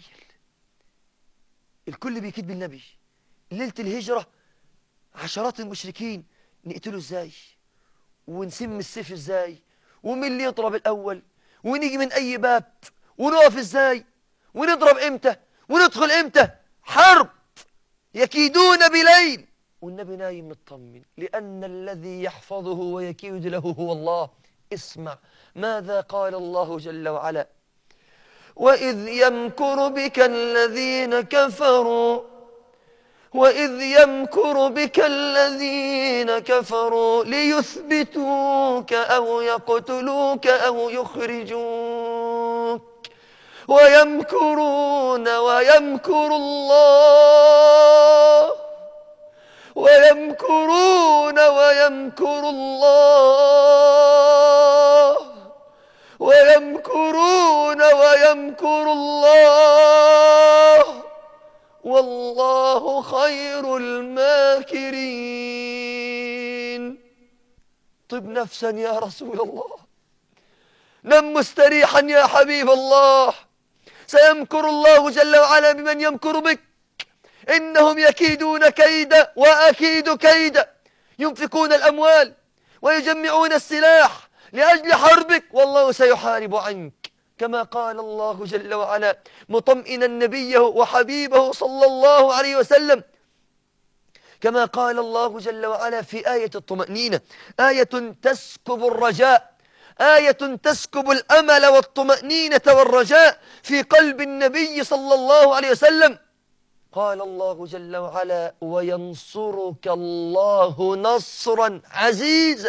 الكل بيكذب النبي. ليلة الهجرة عشرات المشركين نقتله ازاي ونسم السيف ازاي ومين اللي يضرب الأول ونيجي من أي باب ونقف ازاي ونضرب امتى وندخل امتى. حرب يكيدون بليل والنبي نايم مطمن، لأن الذي يحفظه ويكيد له هو الله. اسمع ماذا قال الله جل وعلا: وإذ يمكر بك الذين كفروا وإذ يمكر بك الذين كفروا ليثبتوك أو يقتلوك أو يخرجوك ويمكرون ويمكر الله ويمكرون ويمكر الله ويمكرون ويمكر الله والله خير الماكرين. طب نفسا يا رسول الله، نم مستريحا يا حبيب الله. سيمكر الله جل وعلا بمن يمكر بك، إنهم يكيدون كيدا وأكيد كيدا، ينفقون الأموال ويجمعون السلاح لأجل حربك، والله سيحارب عنك، كما قال الله جل وعلا مطمئنا نبيه وحبيبه صلى الله عليه وسلم، كما قال الله جل وعلا في آية الطمأنينة: آية تسكب الرجاء، آية تسكب الأمل والطمأنينة والرجاء في قلب النبي صلى الله عليه وسلم. قال الله جل وعلا: وينصرك الله نصرا عزيزا.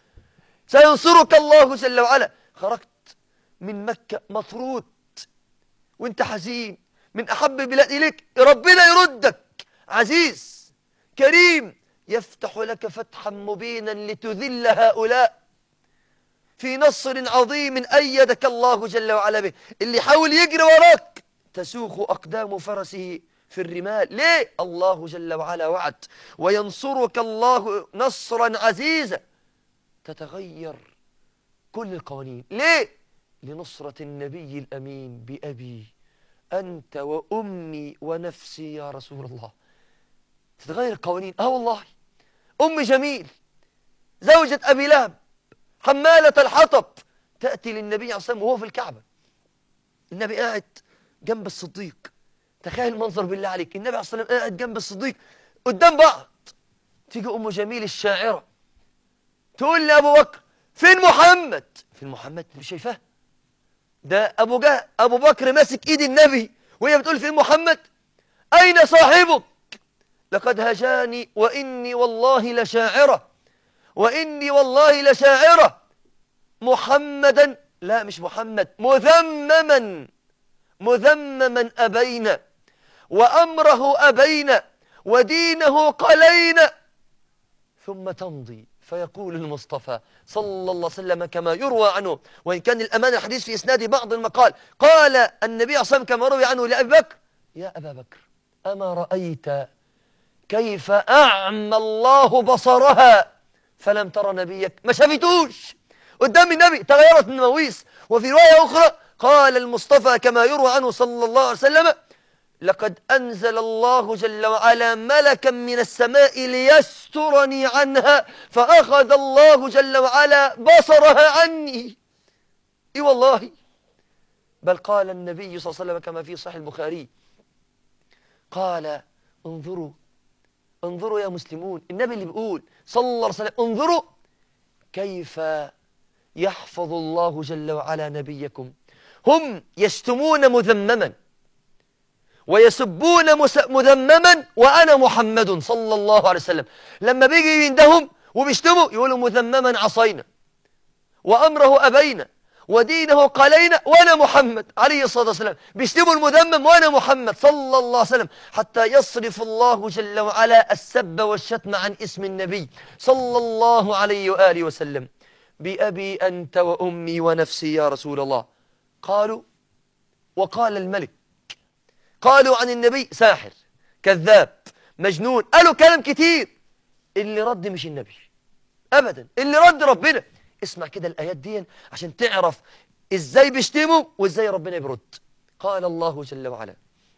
سينصرك الله جل وعلا. خرجت من مكة مطرود وانت حزين من أحب بلاد إليك، ربنا يردك عزيز كريم، يفتح لك فتحا مبينا لتذل هؤلاء في نصر عظيم أيدك الله جل وعلا به. اللي حاول يجري وراك تسوخ أقدام فرسه في الرمال. ليه؟ الله جل وعلا وعد: وينصرك الله نصرا عزيزا. تتغير كل القوانين. ليه؟ لنصرة النبي الأمين. بأبي أنت وأمي ونفسي يا رسول الله. تتغير القوانين. والله أم جميل زوجة أبي لهب حمالة الحطب تأتي للنبي عليه الصلاة والسلام وهو في الكعبة. النبي قاعد جنب الصديق. تخيل المنظر بالله عليك، النبي عليه الصلاة والسلام قاعد جنب الصديق قدام بعض. تيجي أم جميل الشاعرة تقول لأبو بكر: فين محمد؟ فين محمد؟ مش شايفاه؟ ده أبو بكر ماسك إيد النبي وهي بتقول: فين محمد؟ أين صاحبك؟ لقد هجاني وإني والله لشاعرة، وإني والله لشاعرة محمدا، لا مش محمد، مذمما أبينا، وأمره أبينا، ودينه قلينا. ثم تمضي فيقول المصطفى صلى الله عليه وسلم كما يروى عنه، وإن كان الأمان الحديث في إسناد بعض المقال، قال النبي صلى الله عليه وسلم كما روي عنه لأبي بكر: يا أبا بكر، أما رأيت كيف أعمى الله بصرها فلم ترى نبيك؟ ما شافتوش قدام النبي، تغيرت النواويس. وفي رواية أخرى قال المصطفى كما يروى عنه صلى الله عليه وسلم: لقد أنزل الله جل وعلا ملكا من السماء ليسترني عنها، فأخذ الله جل وعلا بصرها عني. إي والله. بل قال النبي صلى الله عليه وسلم كما في صحيح البخاري، قال: انظروا يا مسلمون، النبي اللي بيقول صلى الله عليه وسلم: انظروا كيف يحفظ الله جل وعلا نبيكم. هم يشتمون مذمما ويسبون مذمما، وأنا محمد صلى الله عليه وسلم. لما بيجي يندهم وبيشتموا يقولوا: مذمما عصينا، وأمره أبينا، ودينه قلينا، وأنا محمد عليه الصلاة والسلام. بيشتموا المذمم وأنا محمد صلى الله عليه وسلم، حتى يصرف الله جل وعلا السب والشتم عن اسم النبي صلى الله عليه وآله وسلم. بأبي أنت وأمي ونفسي يا رسول الله. قالوا: وقال الملك، قالوا عن النبي: ساحر، كذاب، مجنون، قالوا كلام كتير. اللي رد مش النبي أبدا، اللي رد ربنا. اسمع كده الآيات دي عشان تعرف إزاي بيشتموا وإزاي ربنا بيرد. قال الله جل وعلا: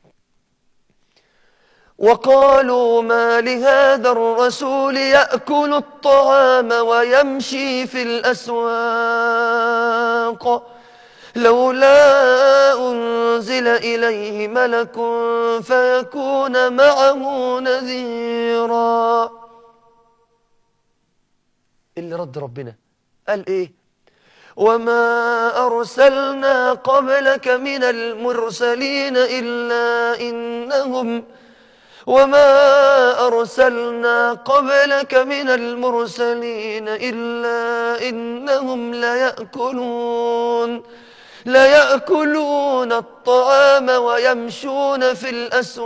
وقالوا ما لهذا الرسول يأكل الطعام ويمشي في الأسواق لولا أنزل إليه ملك فيكون معه نذيرا. اللي رد ربنا قال إيه؟ وما أرسلنا قبلك من المرسلين إلا إنهم ليأكلون الطعام ويمشون في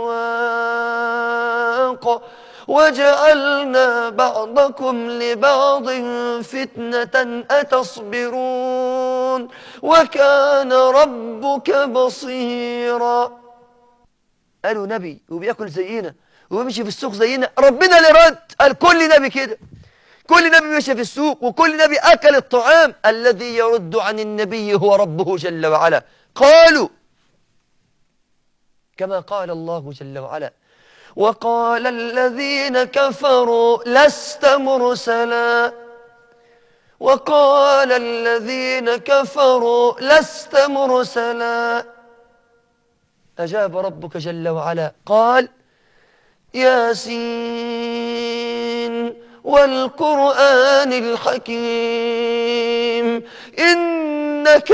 الأسواق وجعلنا بعضكم لبعض فتنة أتصبرون وكان ربك بصيرا. قالوا نبي وبياكل زينا وبيمشي في السوق زينا، ربنا اللي رد قال كل نبي كده، كل نبي مشى في السوق وكل نبي أكل الطعام. الذي يرد عن النبي هو ربه جل وعلا. قالوا كما قال الله جل وعلا وقال الذين كفروا لست مرسلا أجاب ربك جل وعلا قال ياسين والقرآن الحكيم إنك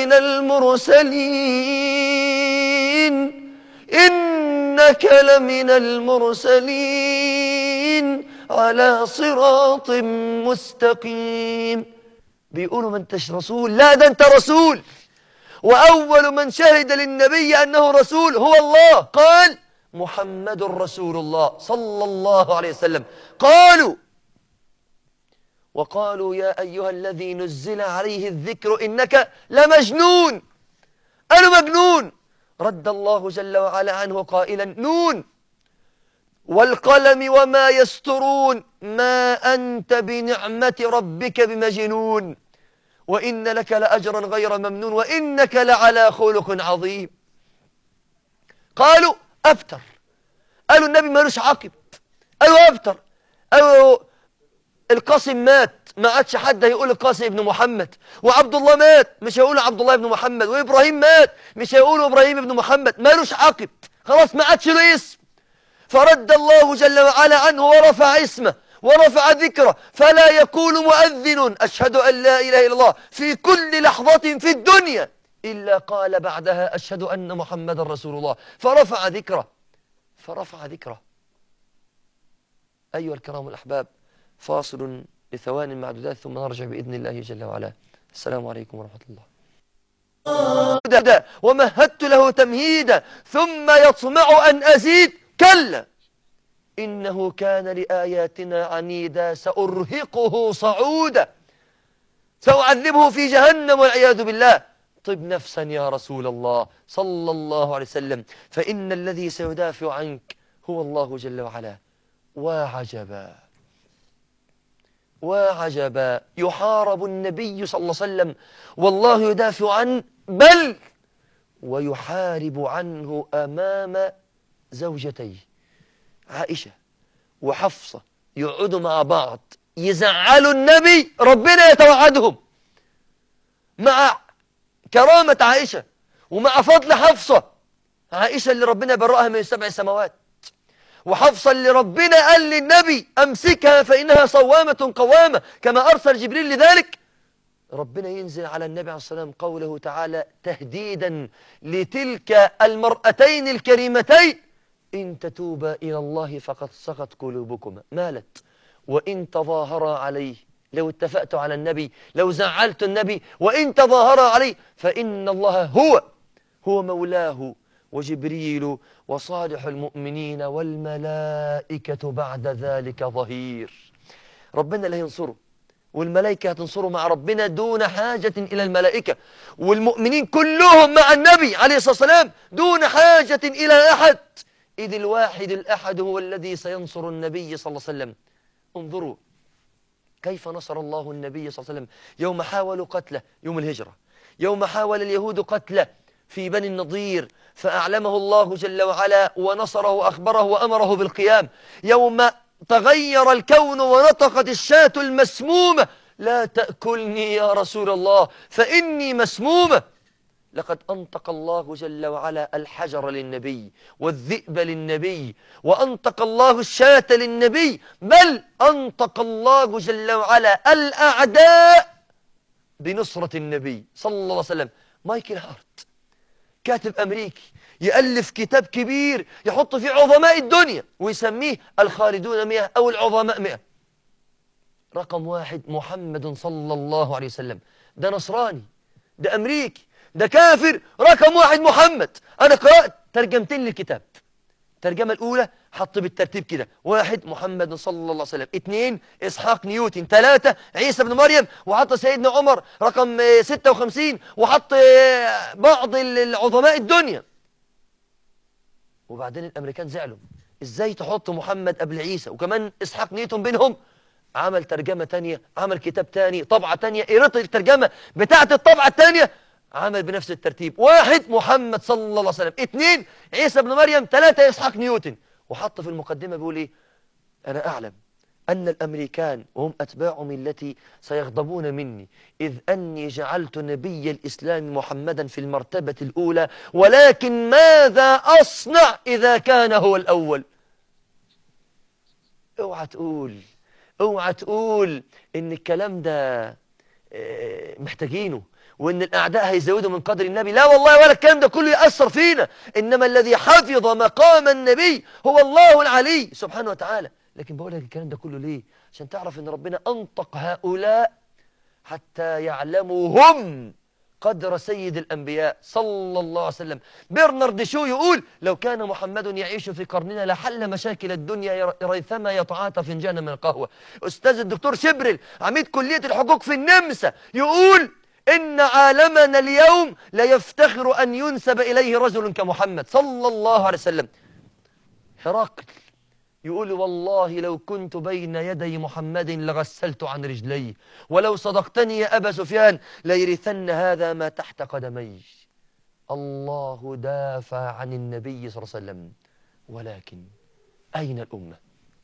لمن المرسلين على صراط مستقيم. بيقولوا ما انتش رسول، لا ده انت رسول، وأول من شهد للنبي أنه رسول هو الله. قال محمد رسول الله صلى الله عليه وسلم. وقالوا يا أيها الذي نزل عليه الذكر إنك لمجنون. قالوا مجنون، رد الله جل وعلا عنه قائلا نون والقلم وما يسطرون ما أنت بنعمة ربك بمجنون وإن لك لأجرا غير ممنون وإنك لعلى خلق عظيم. قالوا أفتر، قالوا النبي مالوش عقب، قالوا أفتر، قالوا القاسم مات ما عادش حد هيقول القاسم ابن محمد، وعبد الله مات مش هيقولوا عبد الله ابن محمد، وإبراهيم مات مش هيقولوا إبراهيم ابن محمد، مالوش عقب خلاص ما عادش له اسم. فرد الله جل وعلا عنه ورفع اسمه ورفع ذكره، فلا يقول مؤذن أشهد أن لا إله إلا الله في كل لحظة في الدنيا إلا قال بعدها أشهد أن محمد رسول الله، فرفع ذكره. أيها الكرام الأحباب، فاصل لثوان معدودات ثم نرجع بإذن الله جل وعلا. السلام عليكم ورحمة الله. ومهدت له تمهيدا ثم يطمع أن أزيد كلا إنه كان لآياتنا عنيدا سأرهقه صعودا سأعذبه في جهنم والعياذ بالله. طب نفسا يا رسول الله صلى الله عليه وسلم، فإن الذي سيدافع عنك هو الله جل وعلا. وعجبا يحارب النبي صلى الله عليه وسلم والله يدافع عنه، بل ويحارب عنه أمام زوجتيه عائشة وحفصة، يقعدوا مع بعض يزعلوا النبي، ربنا يتوعدهم مع كرامة عائشة ومع فضل حفصة. عائشة اللي ربنا برأها من 7 سماوات، وحفصة اللي ربنا قال للنبي أمسكها فإنها صوامة قوامة كما أرسل جبريل لذلك. ربنا ينزل على النبي عليه الصلاة والسلام قوله تعالى تهديدا لتلك المرأتين الكريمتين إن تتوبا إلى الله فقد صغت قلوبكما مالت وإن تظاهرا عليه، لو اتفقت على النبي لو زعلت النبي وإن تظاهرا عليه فإن الله هو مولاه وجبريل وصالح المؤمنين والملائكة بعد ذلك ظهير. ربنا اللي هينصره والملائكة هتنصره مع ربنا دون حاجة إلى الملائكة، والمؤمنين كلهم مع النبي عليه الصلاة والسلام دون حاجة إلى أحد، إذ الواحد الأحد هو الذي سينصر النبي صلى الله عليه وسلم. انظروا كيف نصر الله النبي صلى الله عليه وسلم يوم حاولوا قتله يوم الهجرة، يوم حاول اليهود قتله في بني النضير فأعلمه الله جل وعلا ونصره وأخبره وأمره بالقيام، يوم تغير الكون ونطقت الشاة المسمومة لا تأكلني يا رسول الله فإني مسمومة. لقد أنطق الله جل وعلا الحجر للنبي والذئب للنبي، وأنطق الله الشاة للنبي، بل أنطق الله جل وعلا الأعداء بنصرة النبي صلى الله عليه وسلم. مايكل هارت كاتب أمريكي يألف كتاب كبير يحط فيه عظماء الدنيا ويسميه الخالدون 100 أو العظماء 100. رقم 1 محمد صلى الله عليه وسلم. ده نصراني، ده أمريكي، ده كافر. رقم 1 محمد. أنا قرأت ترجمتين للكتاب. الترجمة الأولى حط بالترتيب كده: 1 محمد صلى الله عليه وسلم، 2 إسحاق نيوتن، 3 عيسى بن مريم، وحط سيدنا عمر رقم 56، وحط بعض العظماء الدنيا. وبعدين الأمريكان زعلوا: إزاي تحط محمد قبل عيسى وكمان إسحاق نيوتن بينهم؟ عمل ترجمة تانية، عمل كتاب تاني، طبعة تانية، قريت الترجمة بتاعت الطبعة التانية، عمل بنفس الترتيب: 1 محمد صلى الله عليه وسلم، 2 عيسى بن مريم، 3 إسحاق نيوتن. وحط في المقدمة بيقول إيه: أنا أعلم أن الأمريكان وهم أتباع ملتي سيغضبون مني إذ أني جعلت نبي الإسلام محمدا في المرتبة الأولى، ولكن ماذا أصنع إذا كان هو الأول؟ اوعى تقول إن الكلام ده محتاجينه وإن الأعداء هيزودوا من قدر النبي. لا والله، ولا الكلام ده كله يأثر فينا. إنما الذي حفظ مقام النبي هو الله العلي سبحانه وتعالى. لكن بقول لك الكلام ده كله ليه؟ عشان تعرف إن ربنا أنطق هؤلاء حتى يعلموا هم قدر سيد الأنبياء صلى الله عليه وسلم. برنارد شو يقول: لو كان محمد يعيش في قرننا لحل مشاكل الدنيا ريثما يتعاطى فنجانا من القهوة. أستاذ الدكتور شبرل عميد كلية الحقوق في النمسا يقول: إن عالمنا اليوم لا يفتخر أن ينسب إليه رجل كمحمد صلى الله عليه وسلم. هرقل يقول: والله لو كنت بين يدي محمد لغسلت عن رجلي، ولو صدقتني يا أبا سفيان ليرثن هذا ما تحت قدمي. الله دافع عن النبي صلى الله عليه وسلم، ولكن أين الأمة؟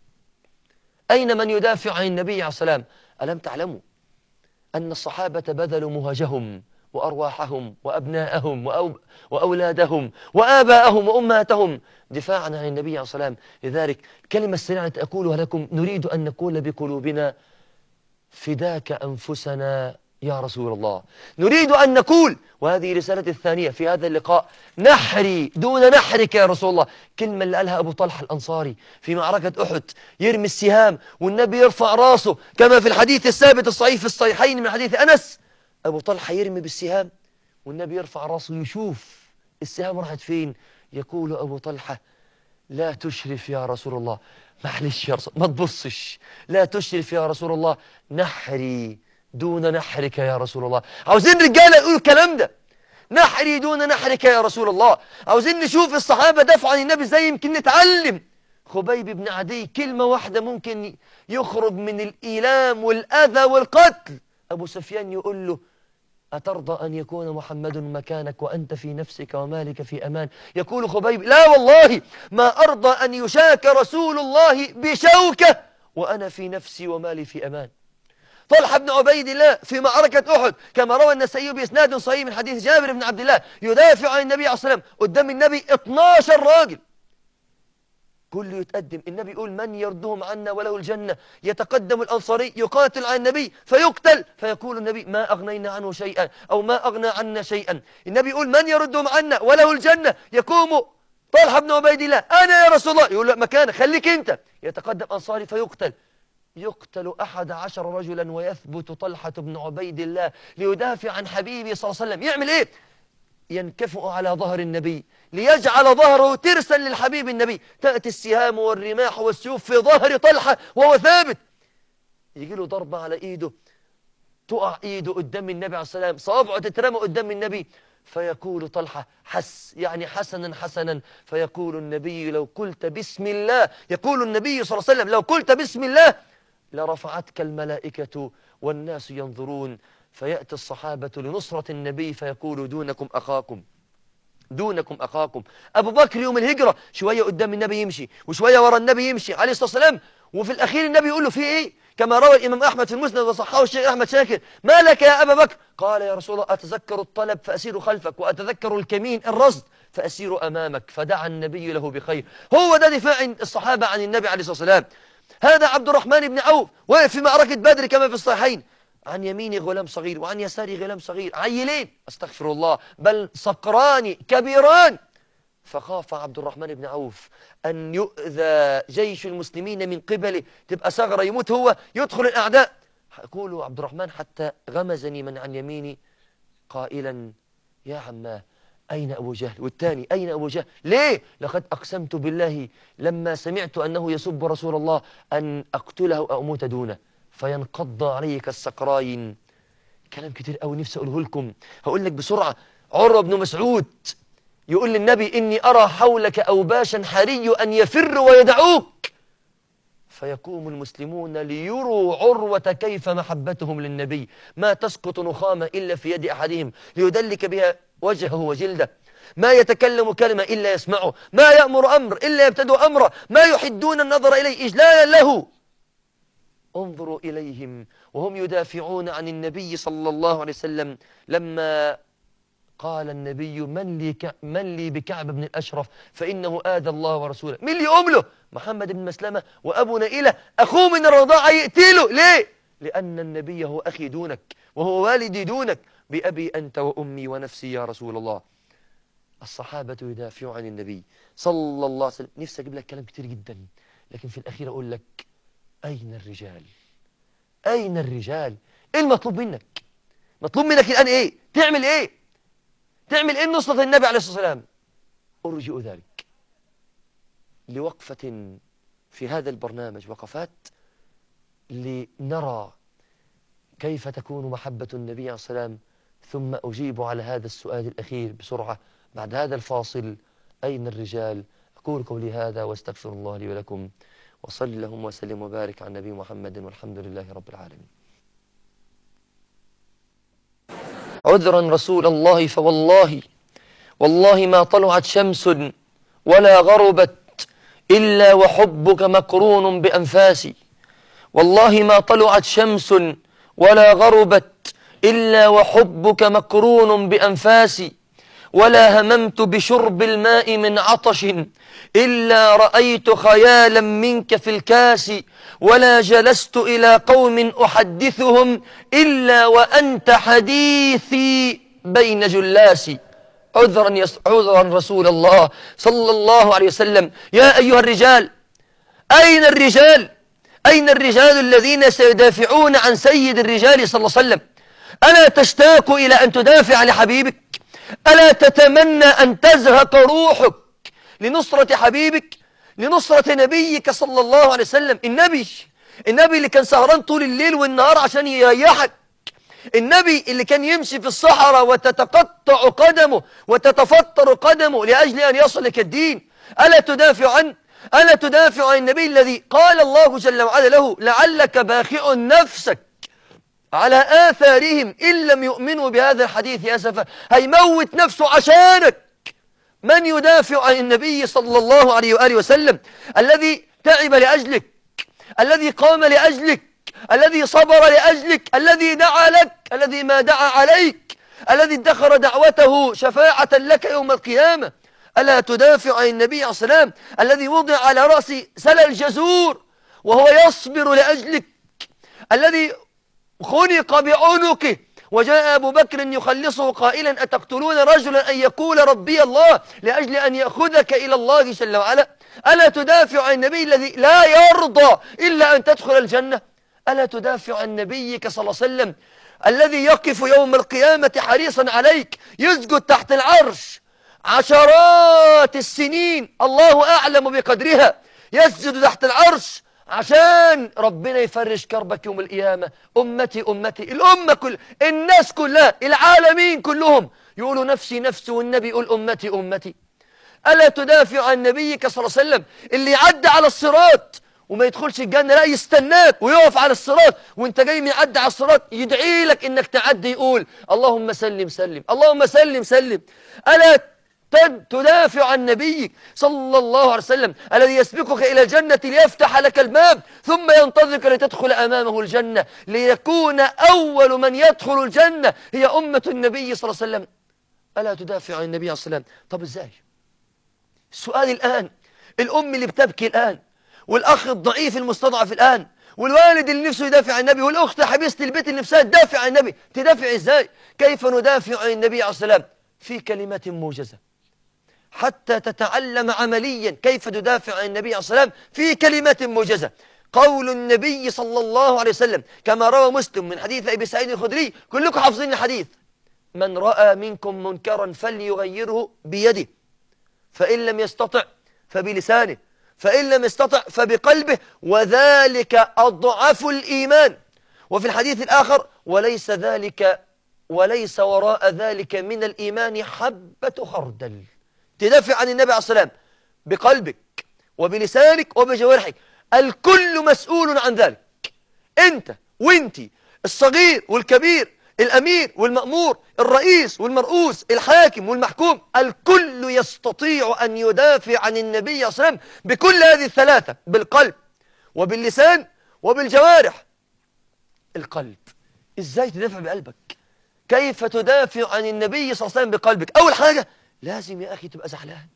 أين من يدافع عن النبي عليه السلام؟ ألم تعلموا أن الصحابة بذلوا مهجهم وأرواحهم وأبناءهم وأولادهم وآباءهم وأمهاتهم دفاعا عن النبي عليه الصلاة والسلام؟ لذلك كلمة السريعة أقولها لكم: نريد أن نقول بقلوبنا: فداك أنفسنا يا رسول الله. نريد أن نقول، وهذه رسالتي الثانية في هذا اللقاء: نحري دون نحرك يا رسول الله. كلمة اللي قالها أبو طلحة الأنصاري في معركة أحد، يرمي السهام والنبي يرفع راسه كما في الحديث الثابت الصحيح في الصحيحين من حديث أنس. أبو طلحة يرمي بالسهام والنبي يرفع راسه يشوف السهام راحت فين. يقول أبو طلحة: لا تشرف يا رسول الله. معلش يا رسول الله، ما تبصش. لا تشرف يا رسول الله، نحري دون نحرك يا رسول الله. عاوزين رجالة يقولوا الكلام ده: نحري دون نحرك يا رسول الله. عاوزين نشوف الصحابة دافعوا عن النبي ازاي، يمكن نتعلم. خبيب بن عدي كلمة واحدة ممكن يخرج من الإيلام والأذى والقتل. أبو سفيان يقول له: أترضى أن يكون محمد مكانك وأنت في نفسك ومالك في أمان؟ يقول خبيب: لا والله ما أرضى أن يشاك رسول الله بشوكة وأنا في نفسي ومالي في أمان. طلحة بن عبيد الله في معركة أحد كما روى النسائي بإسناد صحيح من حديث جابر بن عبد الله يدافع عن النبي عليه الصلاة والسلام قدام النبي 12 راجل، كله يتقدم. النبي يقول: من يردهم عنا وله الجنة؟ يتقدم الأنصاري يقاتل عن النبي فيقتل، فيقول النبي: ما أغنينا عنه شيئا أو ما أغنى عنا شيئا. النبي يقول: من يردهم عنا وله الجنة؟ يقوم طلحة بن عبيد الله: أنا يا رسول الله. يقول: لا مكانك، خليك أنت. يتقدم أنصاري فيقتل. يقتل 11 رجلا ويثبت طلحة بن عبيد الله ليدافع عن حبيبه صلى الله عليه وسلم. يعمل إيه؟ ينكفئ على ظهر النبي ليجعل ظهره ترسا للحبيب النبي. تأتي السهام والرماح والسيوف في ظهر طلحة وهو ثابت. يجي له ضربة على إيده، تقع إيده قدام النبي عليه الصلاة والسلام، صوابعه تترمى قدام النبي. فيقول طلحة: يعني حسنا حسنا. فيقول النبي: لو قلت بسم الله، يقول النبي صلى الله عليه وسلم: لو قلت بسم الله لرفعتك الملائكة والناس ينظرون. فيأتي الصحابة لنصرة النبي فيقول: دونكم أخاكم، دونكم أخاكم. أبو بكر يوم الهجرة شوية قدام النبي يمشي وشوية ورا النبي يمشي عليه الصلاة والسلام، وفي الأخير النبي يقول له: في إيه؟ كما روى الإمام أحمد في المسند وصححه الشيخ أحمد شاكر: ما لك يا أبا بكر؟ قال: يا رسول الله، أتذكر الطلب فأسير خلفك، وأتذكر الكمين الرصد فأسير أمامك. فدعا النبي له بخير. هو ده دفاع الصحابة عن النبي عليه الصلاة والسلام. هذا عبد الرحمن بن عوف وقف في معركة بدر كما في الصحيحين. عن يميني غلام صغير وعن يساري غلام صغير، عيلين استغفر الله، بل صقران كبيران. فخاف عبد الرحمن بن عوف أن يؤذى جيش المسلمين من قبله، تبقى ثغرة يموت هو يدخل الأعداء. يقول عبد الرحمن حتى غمزني من عن يميني قائلا يا عماه أين أبو جهل؟ والثاني أين أبو جهل؟ ليه؟ لقد أقسمت بالله لما سمعت أنه يسب رسول الله أن أقتله أو أموت دونه فينقض علي كالسقراين. كلام كتير قوي نفسي أقوله لكم، هقول لك بسرعة. عروة بن مسعود يقول للنبي إني أرى حولك أوباشا حري أن يفر ويدعوك، فيقوم المسلمون ليروا عروة كيف محبتهم للنبي، ما تسقط نخامة إلا في يد أحدهم ليدلك بها وجهه وجلده، ما يتكلم كلمة إلا يسمعه، ما يأمر أمر إلا يبتدئ أمره، ما يحدون النظر إليه إجلالا له. انظروا إليهم وهم يدافعون عن النبي صلى الله عليه وسلم لما قال النبي من لي بكعب بن الأشرف فإنه آذى الله ورسوله. من اللي أمله؟ محمد بن مسلمة وأبو نائلة أخوه من الرضاعة يقتله. ليه؟ لأن النبي هو أخي دونك وهو والدي دونك، بأبي أنت وأمي ونفسي يا رسول الله. الصحابة يدافعون عن النبي صلى الله عليه وسلم. نفسي أجيب لك كلام كتير جدا، لكن في الأخير أقول لك أين الرجال؟ أين الرجال؟ إيه المطلوب منك؟ مطلوب منك الآن إيه؟ تعمل إيه؟ تعمل إيه نصرة النبي عليه الصلاة والسلام؟ أرجئ ذلك لوقفة في هذا البرنامج، وقفات لنرى كيف تكون محبة النبي عليه الصلاة والسلام، ثم أجيب على هذا السؤال الأخير بسرعة بعد هذا الفاصل: أين الرجال؟ أقول قولي هذا واستغفر الله لي ولكم، وصل اللهم وسلم وبارك على النبي محمد، والحمد لله رب العالمين. عذرا رسول الله والله ما طلعت شمس ولا غربت إلا وحبك مقرون بأنفاسي، والله ما طلعت شمس ولا غربت إلا وحبك مقرون بأنفاسي، ولا هممت بشرب الماء من عطش إلا رأيت خيالا منك في الكاس، ولا جلست إلى قوم أحدثهم إلا وأنت حديثي بين جلاسي. عذرا رسول الله صلى الله عليه وسلم. يا أيها الرجال، أين الرجال؟ أين الرجال الذين سيدافعون عن سيد الرجال صلى الله عليه وسلم؟ ألا تشتاق إلى أن تدافع لحبيبك؟ ألا تتمنى أن تزهق روحك لنصرة حبيبك، لنصرة نبيك صلى الله عليه وسلم؟ النبي اللي كان سهران طول الليل والنهار عشان يريحك، النبي اللي كان يمشي في الصحراء وتتقطع قدمه وتتفطر قدمه لأجل أن يصل لك الدين. ألا تدافع عنه؟ ألا تدافع عن النبي الذي قال الله جل وعلا له: لعلك باخع نفسك على آثارهم إن لم يؤمنوا بهذا الحديث أسفا. هيموت نفسه عشانك. من يدافع عن النبي صلى الله عليه وآله وسلم الذي تعب لأجلك، الذي قام لأجلك، الذي صبر لأجلك، الذي دعا لك، الذي ما دعا عليك، الذي ادخر دعوته شفاعة لك يوم القيامة؟ ألا تدافع عن النبي عليه الصلاة والسلام الذي وضع على رأس سل الجزور وهو يصبر لأجلك، الذي خنق بعنقه وجاء أبو بكر يخلصه قائلا: أتقتلون رجلا أن يقول ربي الله لأجل أن يأخذك إلى الله جل وعلا؟ ألا تدافع عن النبي الذي لا يرضى إلا أن تدخل الجنة؟ ألا تدافع عن نبيك صلى الله عليه وسلم الذي يقف يوم القيامة حريصا عليك، يسجد تحت العرش عشرات السنين الله أعلم بقدرها، يسجد تحت العرش عشان ربنا يفرج كربك يوم القيامة؟ أمتي أمتي، الأمة كل الناس كلها، العالمين كلهم يقولوا نفسي نفسي، والنبي يقول أمتي أمتي. ألا تدافع عن نبيك صلى الله عليه وسلم اللي يعدي على الصراط وما يدخلش الجنة، لا يستناك ويقف على الصراط وانت جاي من يعدي على الصراط يدعي لك انك تعدي، يقول اللهم سلم سلم، اللهم سلم سلم. ألا تدافع عن نبيك صلى الله عليه وسلم الذي يسبقك إلى الجنة ليفتح لك الباب ثم ينتظرك لتدخل أمامه الجنة، ليكون أول من يدخل الجنة هي أمة النبي صلى الله عليه وسلم؟ ألا تدافع عن النبي عليه الصلاة والسلام؟ طب إزاي؟ السؤال الآن، الأم اللي بتبكي الآن، والأخ الضعيف المستضعف الآن، والوالد اللي نفسه يدافع عن النبي، والأخت حبيسة البيت اللي نفسها تدافع عن النبي. تدافع إزاي؟ كيف ندافع عن النبي عليه السلام؟ في كلمات موجزة، حتى تتعلم عمليا كيف تدافع عن النبي عليه السلام في كلمات موجزة. قول النبي صلى الله عليه وسلم كما روى مسلم من حديث أبي سعيد الخدري، كلكم حافظين الحديث: من رأى منكم منكرا فليغيره بيده، فإن لم يستطع فبلسانه، فإن لم يستطع فبقلبه، وذلك أضعف الإيمان. وفي الحديث الآخر: وليس وراء ذلك من الإيمان حبة خردل. تدافع عن النبي عليه السلام بقلبك وبلسانك وبجوارحك، الكل مسؤول عن ذلك، أنت وأنتي، الصغير والكبير، الأمير والمأمور، الرئيس والمرؤوس، الحاكم والمحكوم، الكل يستطيع أن يدافع عن النبي صلى الله عليه وسلم بكل هذه الثلاثة: بالقلب وباللسان وبالجوارح. القلب، إزاي تدافع بقلبك؟ كيف تدافع عن النبي صلى الله عليه وسلم بقلبك؟ أول حاجة لازم يا أخي تبقى زعلان،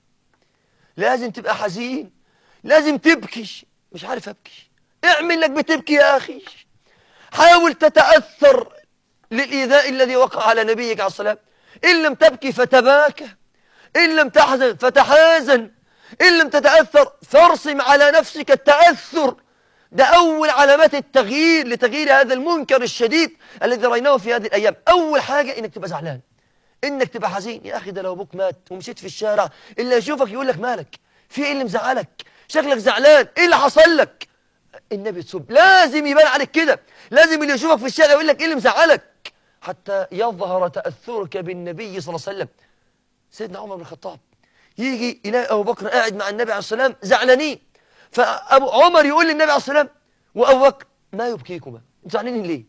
لازم تبقى حزين، لازم تبكي. مش عارف أبكي، اعمل لك بتبكي يا أخي. حاول تتأثر للإيذاء الذي وقع على نبيك عليه الصلاة والسلام. إن لم تبكي فتباكى، إن لم تحزن فتحازن، إن لم تتأثر فارسم على نفسك التأثر. ده أول علامات التغيير، لتغيير هذا المنكر الشديد الذي رأيناه في هذه الأيام. أول حاجة إنك تبقى زعلان، إنك تبقى حزين. يا أخي ده لو أبوك مات ومشيت في الشارع اللي يشوفك يقول لك: مالك؟ في إيه اللي مزعلك؟ شكلك زعلان، إيه اللي حصل لك؟ النبي تسب، لازم يبان عليك كده، لازم اللي يشوفك في الشارع يقول لك: إيه اللي مزعلك؟ حتى يظهر تأثرك بالنبي صلى الله عليه وسلم. سيدنا عمر بن الخطاب يجي يلاقي أبو بكر قاعد مع النبي عليه السلام زعلانين، فأبو عمر يقول للنبي عليه السلام وأبو بكر: ما يبكيكما؟ انتوا زعلانين ليه؟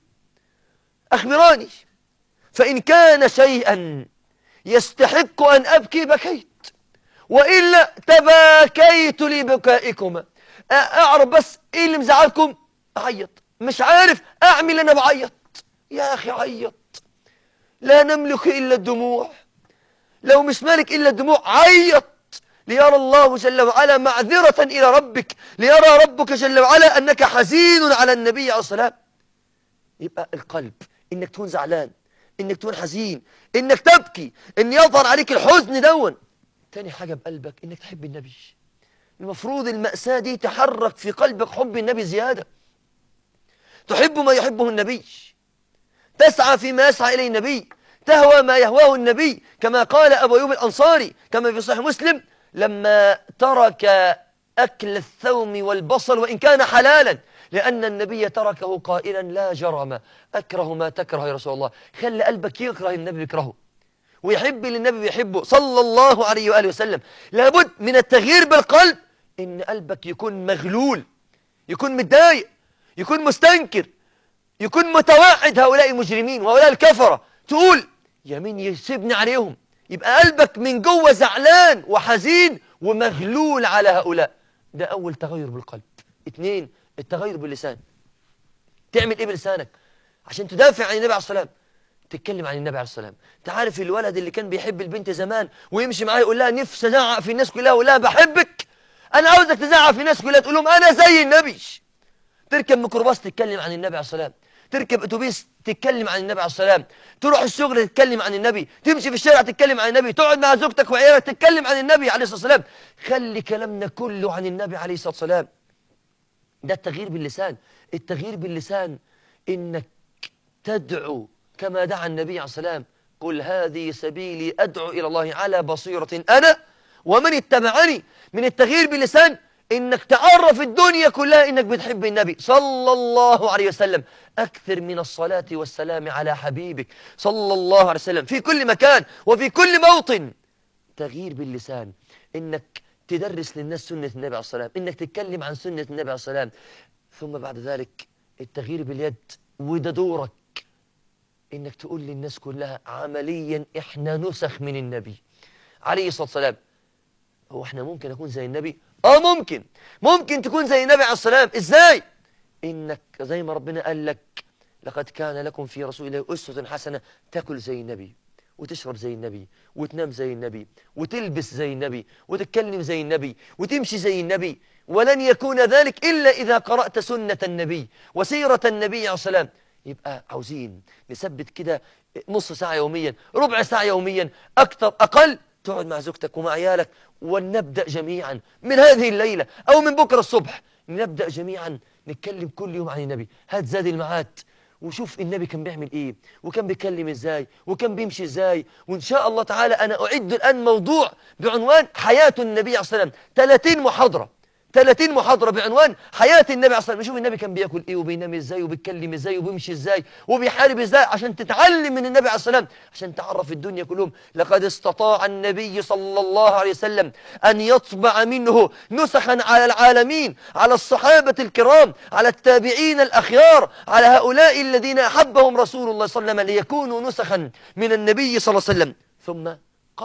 أخبراني، فإن كان شيئا يستحق أن أبكي بكيت، وإلا تباكيت لبكائكما. أعرف بس إيه اللي مزعلكم؟ أعيط. مش عارف أعمل أنا بعيط. يا أخي عيط، لا نملك إلا الدموع، لو مش مالك إلا الدموع عيط، ليرى الله جل وعلا معذرة إلى ربك، ليرى ربك جل وعلا أنك حزين على النبي عليه الصلاة والسلام. يبقى القلب، إنك تكون زعلان، إنك تكون حزين، إنك تبكي، إن يظهر عليك الحزن دون. تاني حاجة بقلبك إنك تحب النبي. المفروض المأساة دي تحرك في قلبك حب النبي زيادة، تحب ما يحبه النبي، تسعى فيما يسعى إليه النبي، تهوى ما يهواه النبي، كما قال أبو أيوب الأنصاري كما في صحيح مسلم: لما ترك أكل الثوم والبصل وإن كان حلالا، لأن النبي تركه قائلا: لا جرم أكره ما تكره يا رسول الله. خلي قلبك يكره النبي بيكرهه، ويحب اللي النبي بيحبه صلى الله عليه وآله وسلم. لابد من التغيير بالقلب، إن قلبك يكون مغلول، يكون متضايق، يكون مستنكر، يكون متوعد هؤلاء المجرمين وهؤلاء الكفرة، تقول: يمين يسيبني عليهم. يبقى قلبك من جوه زعلان وحزين ومغلول على هؤلاء. ده أول تغير بالقلب. 2، التغير باللسان. تعمل إيه بلسانك عشان تدافع عن النبي عليه الصلاة والسلام؟ تتكلم عن النبي عليه السلام. تعرف الولد اللي كان بيحب البنت زمان ويمشي معاها يقول لها: نفسي أزعق في الناس كلها ولا بحبك، أنا عاوزك تزعق في الناس كلها، تقول لهم: أنا زي النبي. تركب ميكروباص تتكلم عن النبي عليه السلام، تركب اتوبيس تتكلم عن النبي عليه السلام، تروح الشغل تتكلم عن النبي، تمشي في الشارع تتكلم عن النبي، تقعد مع زوجتك وعيالك تتكلم عن النبي عليه الصلاة والسلام. خلي كلامنا كله عن النبي عليه الصلاة والسلام. ده التغيير باللسان. التغيير باللسان إنك تدعو كما دعا النبي عليه الصلاة والسلام: قل هذه سبيلي أدعو إلى الله على بصيرة أنا ومن اتبعني. من التغيير باللسان إنك تعرف الدنيا كلها إنك بتحب النبي صلى الله عليه وسلم. أكثر من الصلاة والسلام على حبيبك صلى الله عليه وسلم في كل مكان وفي كل موطن. تغيير باللسان إنك تدرس للناس سنة النبي عليه الصلاة والسلام، إنك تتكلم عن سنة النبي عليه الصلاة والسلام. ثم بعد ذلك التغيير باليد، وده دورك، إنك تقول للناس كلها عمليا: إحنا نسخ من النبي عليه الصلاة والسلام. هو إحنا ممكن نكون زي النبي؟ ممكن تكون زي النبي عليه الصلاة والسلام. إزاي؟ إنك زي ما ربنا قال لك: لقد كان لكم في رسول الله أسوة حسنة، تاكل زي النبي وتشرب زي النبي، وتنام زي النبي، وتلبس زي النبي، وتتكلم زي النبي، وتمشي زي النبي. ولن يكون ذلك إلا إذا قرأت سنة النبي وسيرة النبي عليه الصلاة والسلام. يبقى عاوزين نثبت كده نص ساعة يوميا، ربع ساعة يوميا، أكثر أقل، تقعد مع زوجتك ومع عيالك، ونبدأ جميعا من هذه الليلة أو من بكرة الصبح نبدأ جميعا نتكلم كل يوم عن النبي. هات زاد المعاد وشوف النبي كان بيعمل ايه، وكان بيتكلم ازاي، وكان بيمشي ازاي. وان شاء الله تعالى انا اعد الان موضوع بعنوان حياة النبي عليه الصلاة والسلام، 30 محاضرة بعنوان حياة النبي عليه الصلاة والسلام. نشوف النبي كان بياكل ايه، وبينام ازاي، وبيتكلم ازاي، وبيمشي ازاي، وبيحارب ازاي، عشان تتعلم من النبي عليه الصلاة والسلام، عشان تعرف الدنيا كلهم. لقد استطاع النبي صلى الله عليه وسلم أن يطبع منه نسخا على العالمين، على الصحابة الكرام، على التابعين الأخيار، على هؤلاء الذين أحبهم رسول الله صلى الله عليه وسلم ليكونوا نسخا من النبي صلى الله عليه وسلم. ثم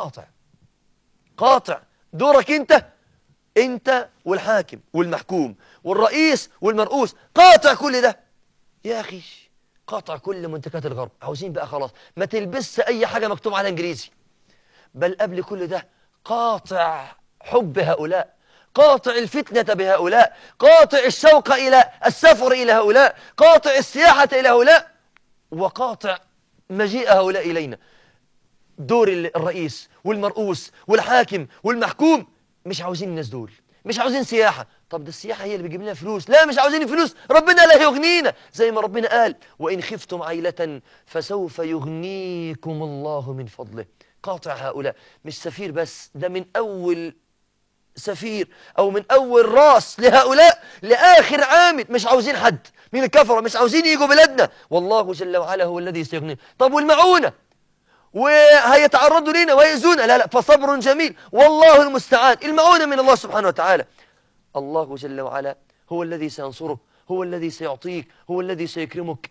قاطع دورك انت والحاكم والمحكوم والرئيس والمرؤوس، قاطع كل ده يا أخي، قاطع كل منتجات الغرب. عاوزين بقى خلاص ما تلبسش أي حاجة مكتوب على إنجليزي، بل قبل كل ده قاطع حب هؤلاء، قاطع الفتنة بهؤلاء، قاطع الشوق إلى السفر إلى هؤلاء، قاطع السياحة إلى هؤلاء، وقاطع مجيء هؤلاء إلينا. دور الرئيس والمرؤوس والحاكم والمحكوم، مش عاوزين الناس دول، مش عاوزين سياحة. طب ده السياحة هي اللي بيجيب لنا فلوس. لا، مش عاوزين الفلوس، ربنا لا يغنينا، زي ما ربنا قال وإن خفتم عيلة فسوف يغنيكم الله من فضله. قاطع هؤلاء، مش سفير بس، ده من أول سفير أو من أول راس لهؤلاء لآخر عامل. مش عاوزين حد من الكفرة، مش عاوزين يجوا بلادنا، والله جل وعلا هو الذي سيغنينا. طب والمعونة؟ وهيتعرضوا لنا ويؤذونا، لا فصبر جميل والله المستعان. المعونة من الله سبحانه وتعالى. الله جل وعلا هو الذي سينصرك، هو الذي سيعطيك، هو الذي سيكرمك.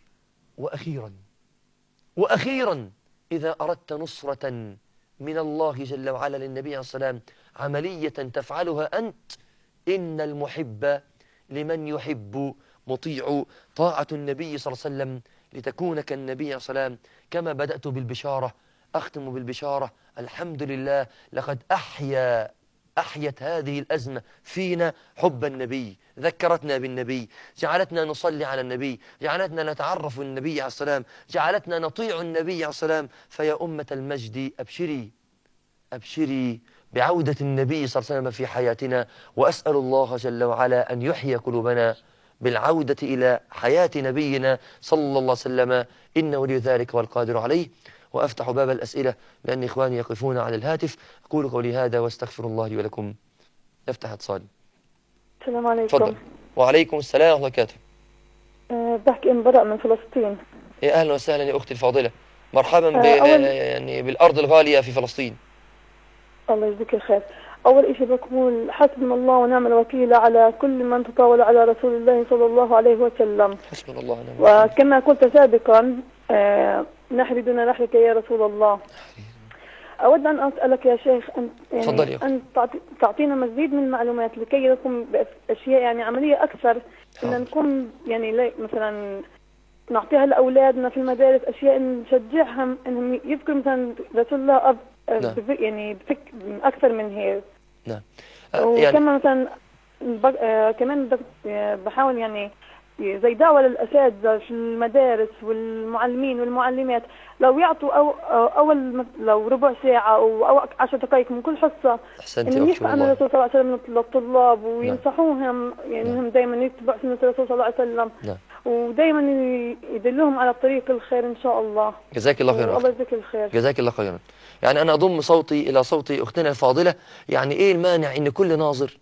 وأخيرا إذا أردت نصرة من الله جل وعلا للنبي عليه الصلاة والسلام عملية تفعلها أنت، إن المحب لمن يحب مطيع. طاعة النبي صلى الله عليه وسلم لتكون كالنبي عليه الصلاة والسلام. كما بدأت بالبشارة أختم بالبشارة. الحمد لله لقد أحيت هذه الأزمة فينا حب النبي، ذكرتنا بالنبي، جعلتنا نصلي على النبي، جعلتنا نتعرف النبي عليه السلام، جعلتنا نطيع النبي عليه السلام. فيا أمة المجد أبشري بعودة النبي صلى الله عليه وسلم في حياتنا. وأسأل الله جل وعلا أن يحيي قلوبنا بالعودة إلى حياة نبينا صلى الله عليه وسلم، إنه ولي ذلك والقادر عليه. وأفتح باب الأسئلة لأن إخواني يقفون على الهاتف. أقول قولي هذا واستغفر الله لي ولكم. افتح اتصالي. السلام عليكم. تفضل. وعليكم السلام ورحمة الله وبركاته. بحكي أم براء من فلسطين. يا أهلا وسهلا يا أختي الفاضلة، مرحبا يعني بالأرض الغالية في فلسطين. الله يجزيك الخير. أول إشي بقول حسبنا الله ونعم الوكيل على كل من تطاول على رسول الله صلى الله عليه وسلم. حسبنا الله ونعم الوكيل. وكما قلت سابقا نحن بدون رحلك يا رسول الله. أود أن أسألك يا شيخ أن تعطينا مزيد من المعلومات لكي نقوم بأشياء يعني عملية أكثر، أن نكون يعني مثلا نعطيها لأولادنا في المدارس، أشياء نشجعهم أنهم يذكروا مثلا رسول الله يعني أكثر من هيك. نعم. وكمان مثلا كمان بحاول يعني زي دعوة للأساتذة في المدارس والمعلمين والمعلمات، لو يعطوا أول لو ربع ساعة أو 10 دقائق من كل حصة إنهم يحكوا عن الرسول صلى الله عليه وسلم للطلاب وينصحوهم يعني إنهم دائما يتبعوا سنة الرسول صلى الله عليه وسلم. نعم. ودائما يدلهم على طريق الخير إن شاء الله. جزاك الله خيرا. الله يجزاك الخير. جزاك الله خيرا. يعني أنا أضم صوتي إلى صوت أختنا الفاضلة. يعني إيه المانع إن كل ناظر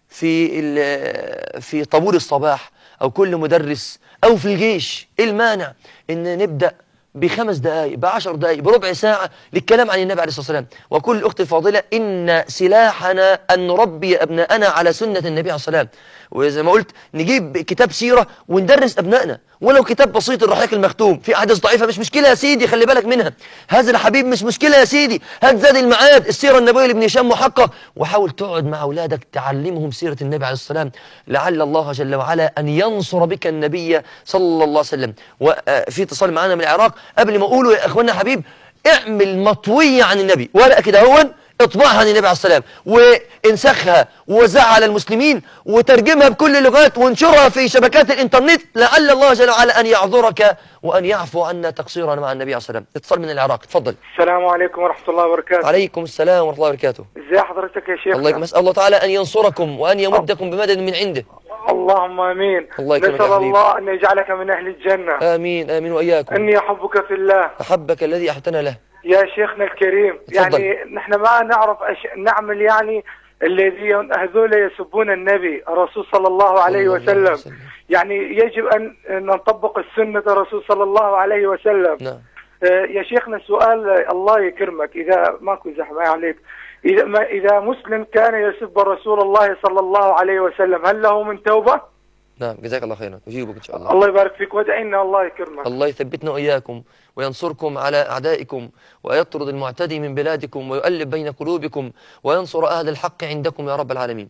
في طابور الصباح أو كل مدرس أو في الجيش، إيه المانع إن نبدأ ب5 دقائق ب10 دقائق بربع ساعة للكلام عن النبي عليه الصلاة والسلام. وكل أختي الفاضلة إن سلاحنا أن نربي أبناءنا على سنة النبي عليه الصلاة والسلام. وزي ما قلت نجيب كتاب سيرة وندرس أبنائنا، ولو كتاب بسيط الرحيق المختوم في أحاديث ضعيفة مش مشكلة يا سيدي، خلي بالك منها. هذا الحبيب مش مشكلة يا سيدي، هات زاد المعاد السيرة النبوية لابن هشام محقق، وحاول تقعد مع أولادك تعلمهم سيرة النبي عليه الصلاة والسلام، لعل الله جل وعلا أن ينصر بك النبي صلى الله عليه وسلم. وفي اتصال معنا من العراق، قبل ما أقوله يا إخواننا حبيب اعمل مطوية عن النبي، ورقة كده هون اطبعها عن النبي عليه السلام، وانسخها ووزعها على المسلمين، وترجمها بكل اللغات، وانشرها في شبكات الانترنت، لعل الله جل وعلا أن يعذرك وأن يعفو عنا تقصيرنا مع النبي عليه السلام. اتصال من العراق، تفضل. السلام عليكم ورحمة الله وبركاته. عليكم السلام ورحمة الله وبركاته. ازي حضرتك يا شيخ؟ الله يكرمك، أسأل الله تعالى أن ينصركم وأن يمدكم بمدد من عنده. اللهم امين. الله يكرمك. نسأل الله ان يجعلك من اهل الجنة. آمين آمين وإياكم. اني احبك في الله. أحبك الذي أحببتنا له. يا شيخنا الكريم، تفضل. يعني نحن ما نعرف نعمل يعني الذين هذول يسبون النبي الرسول صلى الله عليه وسلم. يعني يجب ان نطبق السنة الرسول صلى الله عليه وسلم. نعم. يا شيخنا سؤال الله يكرمك، اذا ماكو زحمة عليك، إذا مسلم كان يسب رسول الله صلى الله عليه وسلم هل له من توبة؟ نعم، جزاك الله خيرا، أجيبك إن شاء الله. الله يبارك فيك وادعينا الله يكرمك. الله يثبتنا وإياكم وينصركم على أعدائكم، ويطرد المعتدي من بلادكم، ويؤلف بين قلوبكم، وينصر أهل الحق عندكم يا رب العالمين.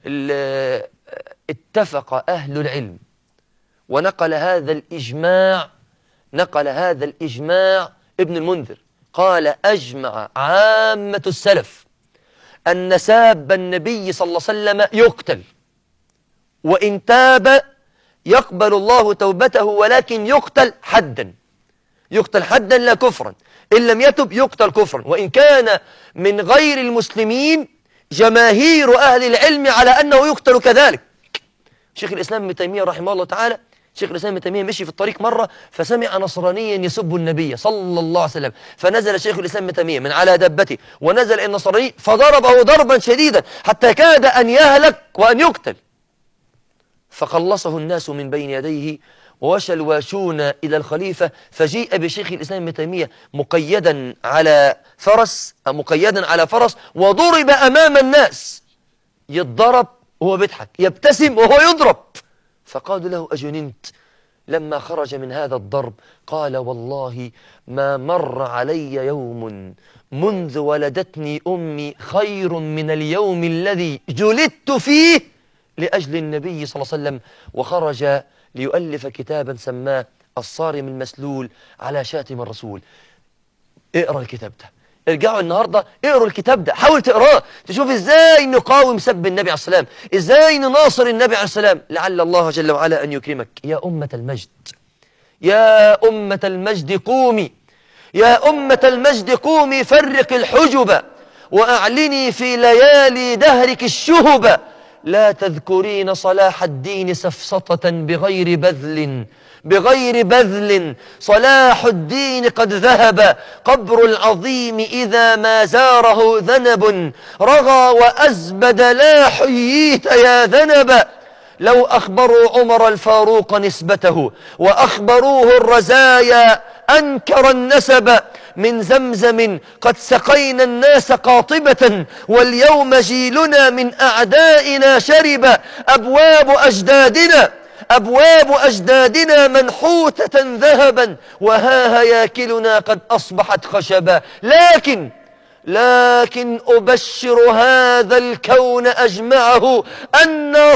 اتفق أهل العلم ونقل هذا الإجماع ابن المنذر، قال: أجمع عامة السلف أن ساب النبي صلى الله عليه وسلم يقتل، وإن تاب يقبل الله توبته، ولكن يقتل حدا، يقتل حدا لا كفرا، إن لم يتب يقتل كفرا. وإن كان من غير المسلمين جماهير أهل العلم على أنه يقتل كذلك. شيخ الإسلام ابن تيمية رحمه الله تعالى، شيخ الإسلام ابن تيمية مشي في الطريق مرة فسمع نصرانيا يسب النبي صلى الله عليه وسلم، فنزل شيخ الإسلام ابن تيمية من على دابته ونزل النصراني فضربه ضربا شديدا حتى كاد أن يهلك وأن يقتل، فخلصه الناس من بين يديه، ووشى الواشون إلى الخليفة، فجيء بشيخ الإسلام ابن تيمية مقيدا على فرس وضرب أمام الناس، يتضرب وهو بيضحك، يبتسم وهو يضرب، فقالوا له: أجننت؟ لما خرج من هذا الضرب قال: والله ما مر علي يوم منذ ولدتني أمي خير من اليوم الذي جلدت فيه لأجل النبي صلى الله عليه وسلم. وخرج ليؤلف كتابا سماه الصارم المسلول على شاتم الرسول. اقرأ الكتاب ده، ارجعوا النهاردة اقروا الكتاب ده، حاول تقراه تشوف ازاي نقاوم سب النبي عليه السلام، ازاي نناصر النبي عليه السلام، لعل الله جل وعلا أن يكرمك. يا أمة المجد، يا أمة المجد قومي، يا أمة المجد قومي، فرق الحجب وأعلني في ليالي دهرك الشهب، لا تذكرين صلاح الدين سفسطة بغير بذل، صلاح الدين قد ذهب، قبر العظيم إذا ما زاره ذنب، رغى وأزبد لا حييت يا ذنب. لو أخبروا عمر الفاروق نسبته وأخبروه الرزايا أنكر النسب، من زمزم قد سقينا الناس قاطبة، واليوم جيلنا من أعدائنا شرب، أبواب أجدادنا منحوتة ذهبا، وها هياكلنا قد أصبحت خشبا. لكن أبشر هذا الكون أجمعه أنا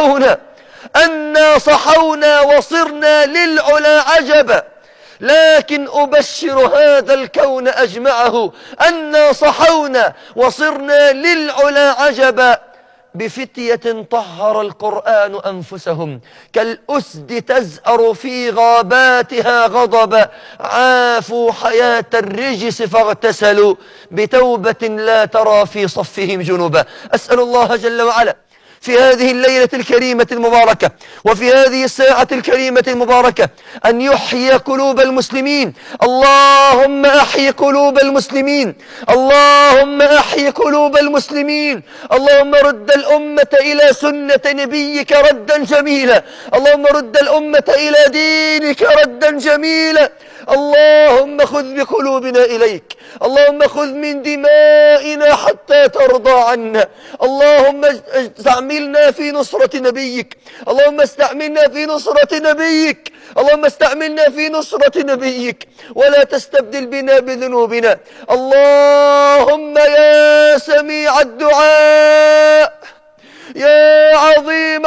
صحونا وصرنا للعلا عجبا. لكن أبشر هذا الكون أجمعه أنا صحونا وصرنا للعلا عجبا، بفتية طهر القرآن أنفسهم، كالأسد تزأر في غاباتها غضبا، عافوا حياة الرجس فاغتسلوا، بتوبة لا ترى في صفهم جنبا. أسأل الله جل وعلا في هذه الليلة الكريمة المباركة وفي هذه الساعة الكريمة المباركة أن يحيي قلوب المسلمين. اللهم أحيي قلوب المسلمين، اللهم أحيي قلوب المسلمين، اللهم رد الأمة إلى سنة نبيك ردا جميلا، اللهم رد الأمة إلى دينك ردا جميلا. اللهم خذ بقلوبنا إليك، اللهم خذ من دمائنا حتى ترضى عنا، اللهم استعملنا في نصرة نبيك، اللهم استعملنا في نصرة نبيك، اللهم استعملنا في نصرة نبيك، ولا تستبدل بنا بذنوبنا. اللهم يا سميع الدعاء، يا عظيم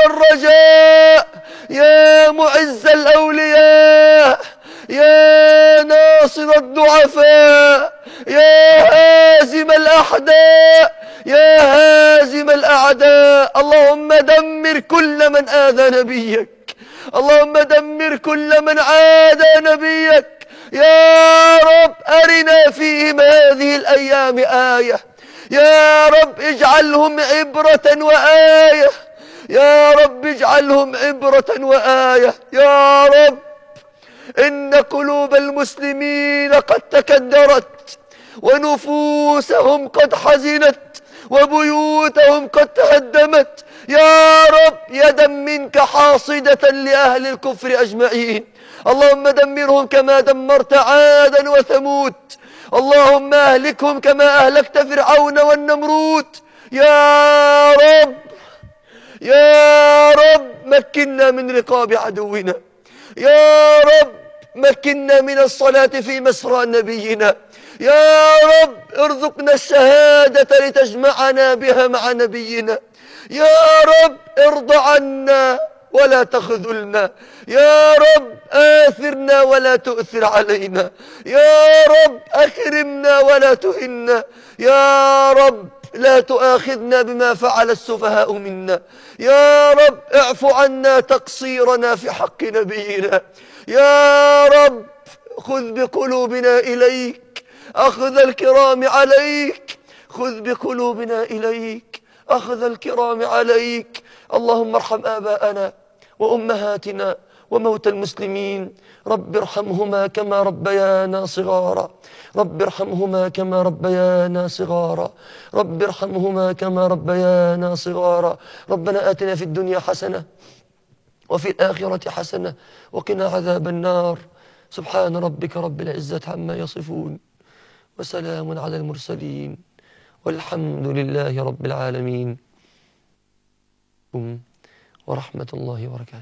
الرجاء، يا معز الأولياء، يا ناصر ناصر الضعفاء، يا هازم الأعداء، يا هازم الأعداء. اللهم دمر كل من آذى نبيك، اللهم دمر كل من عادى نبيك. يا رب أرنا فيهم هذه الأيام آية، يا رب اجعلهم عبرة وآية، يا رب اجعلهم عبرة وآية. يا رب إن قلوب المسلمين قد تكدرت، ونفوسهم قد حزنت، وبيوتهم قد تهدمت. يا رب يدا منك حاصدة لأهل الكفر أجمعين. اللهم دمرهم كما دمرت عادا وثمود، اللهم أهلكهم كما أهلكت فرعون والنمرود. يا رب، يا رب مكنا من رقاب عدونا، يا رب مكنا من الصلاة في مسرى نبينا. يا رب ارزقنا الشهادة لتجمعنا بها مع نبينا. يا رب ارض عنا ولا تخذلنا، يا رب آثرنا ولا تؤثر علينا، يا رب أكرمنا ولا تهنا، يا رب لا تؤاخذنا بما فعل السفهاء منا، يا رب اعف عنا تقصيرنا في حق نبينا. يا رب خذ بقلوبنا إليك أخذ الكرام عليك، خذ بقلوبنا إليك أخذ الكرام عليك. اللهم ارحم آباءنا وأمهاتنا وموتى المسلمين، رب ارحمهما كما ربيانا صغارا، رب ارحمهما كما ربيانا صغارا، رب ارحمهما كما ربيانا صغارا. ربنا آتنا في الدنيا حسنة وفي الآخرة حسنة وقنا عذاب النار. سبحان ربك رب العزة عما يصفون، وسلام على المرسلين، والحمد لله رب العالمين. ورحمة الله وبركاته.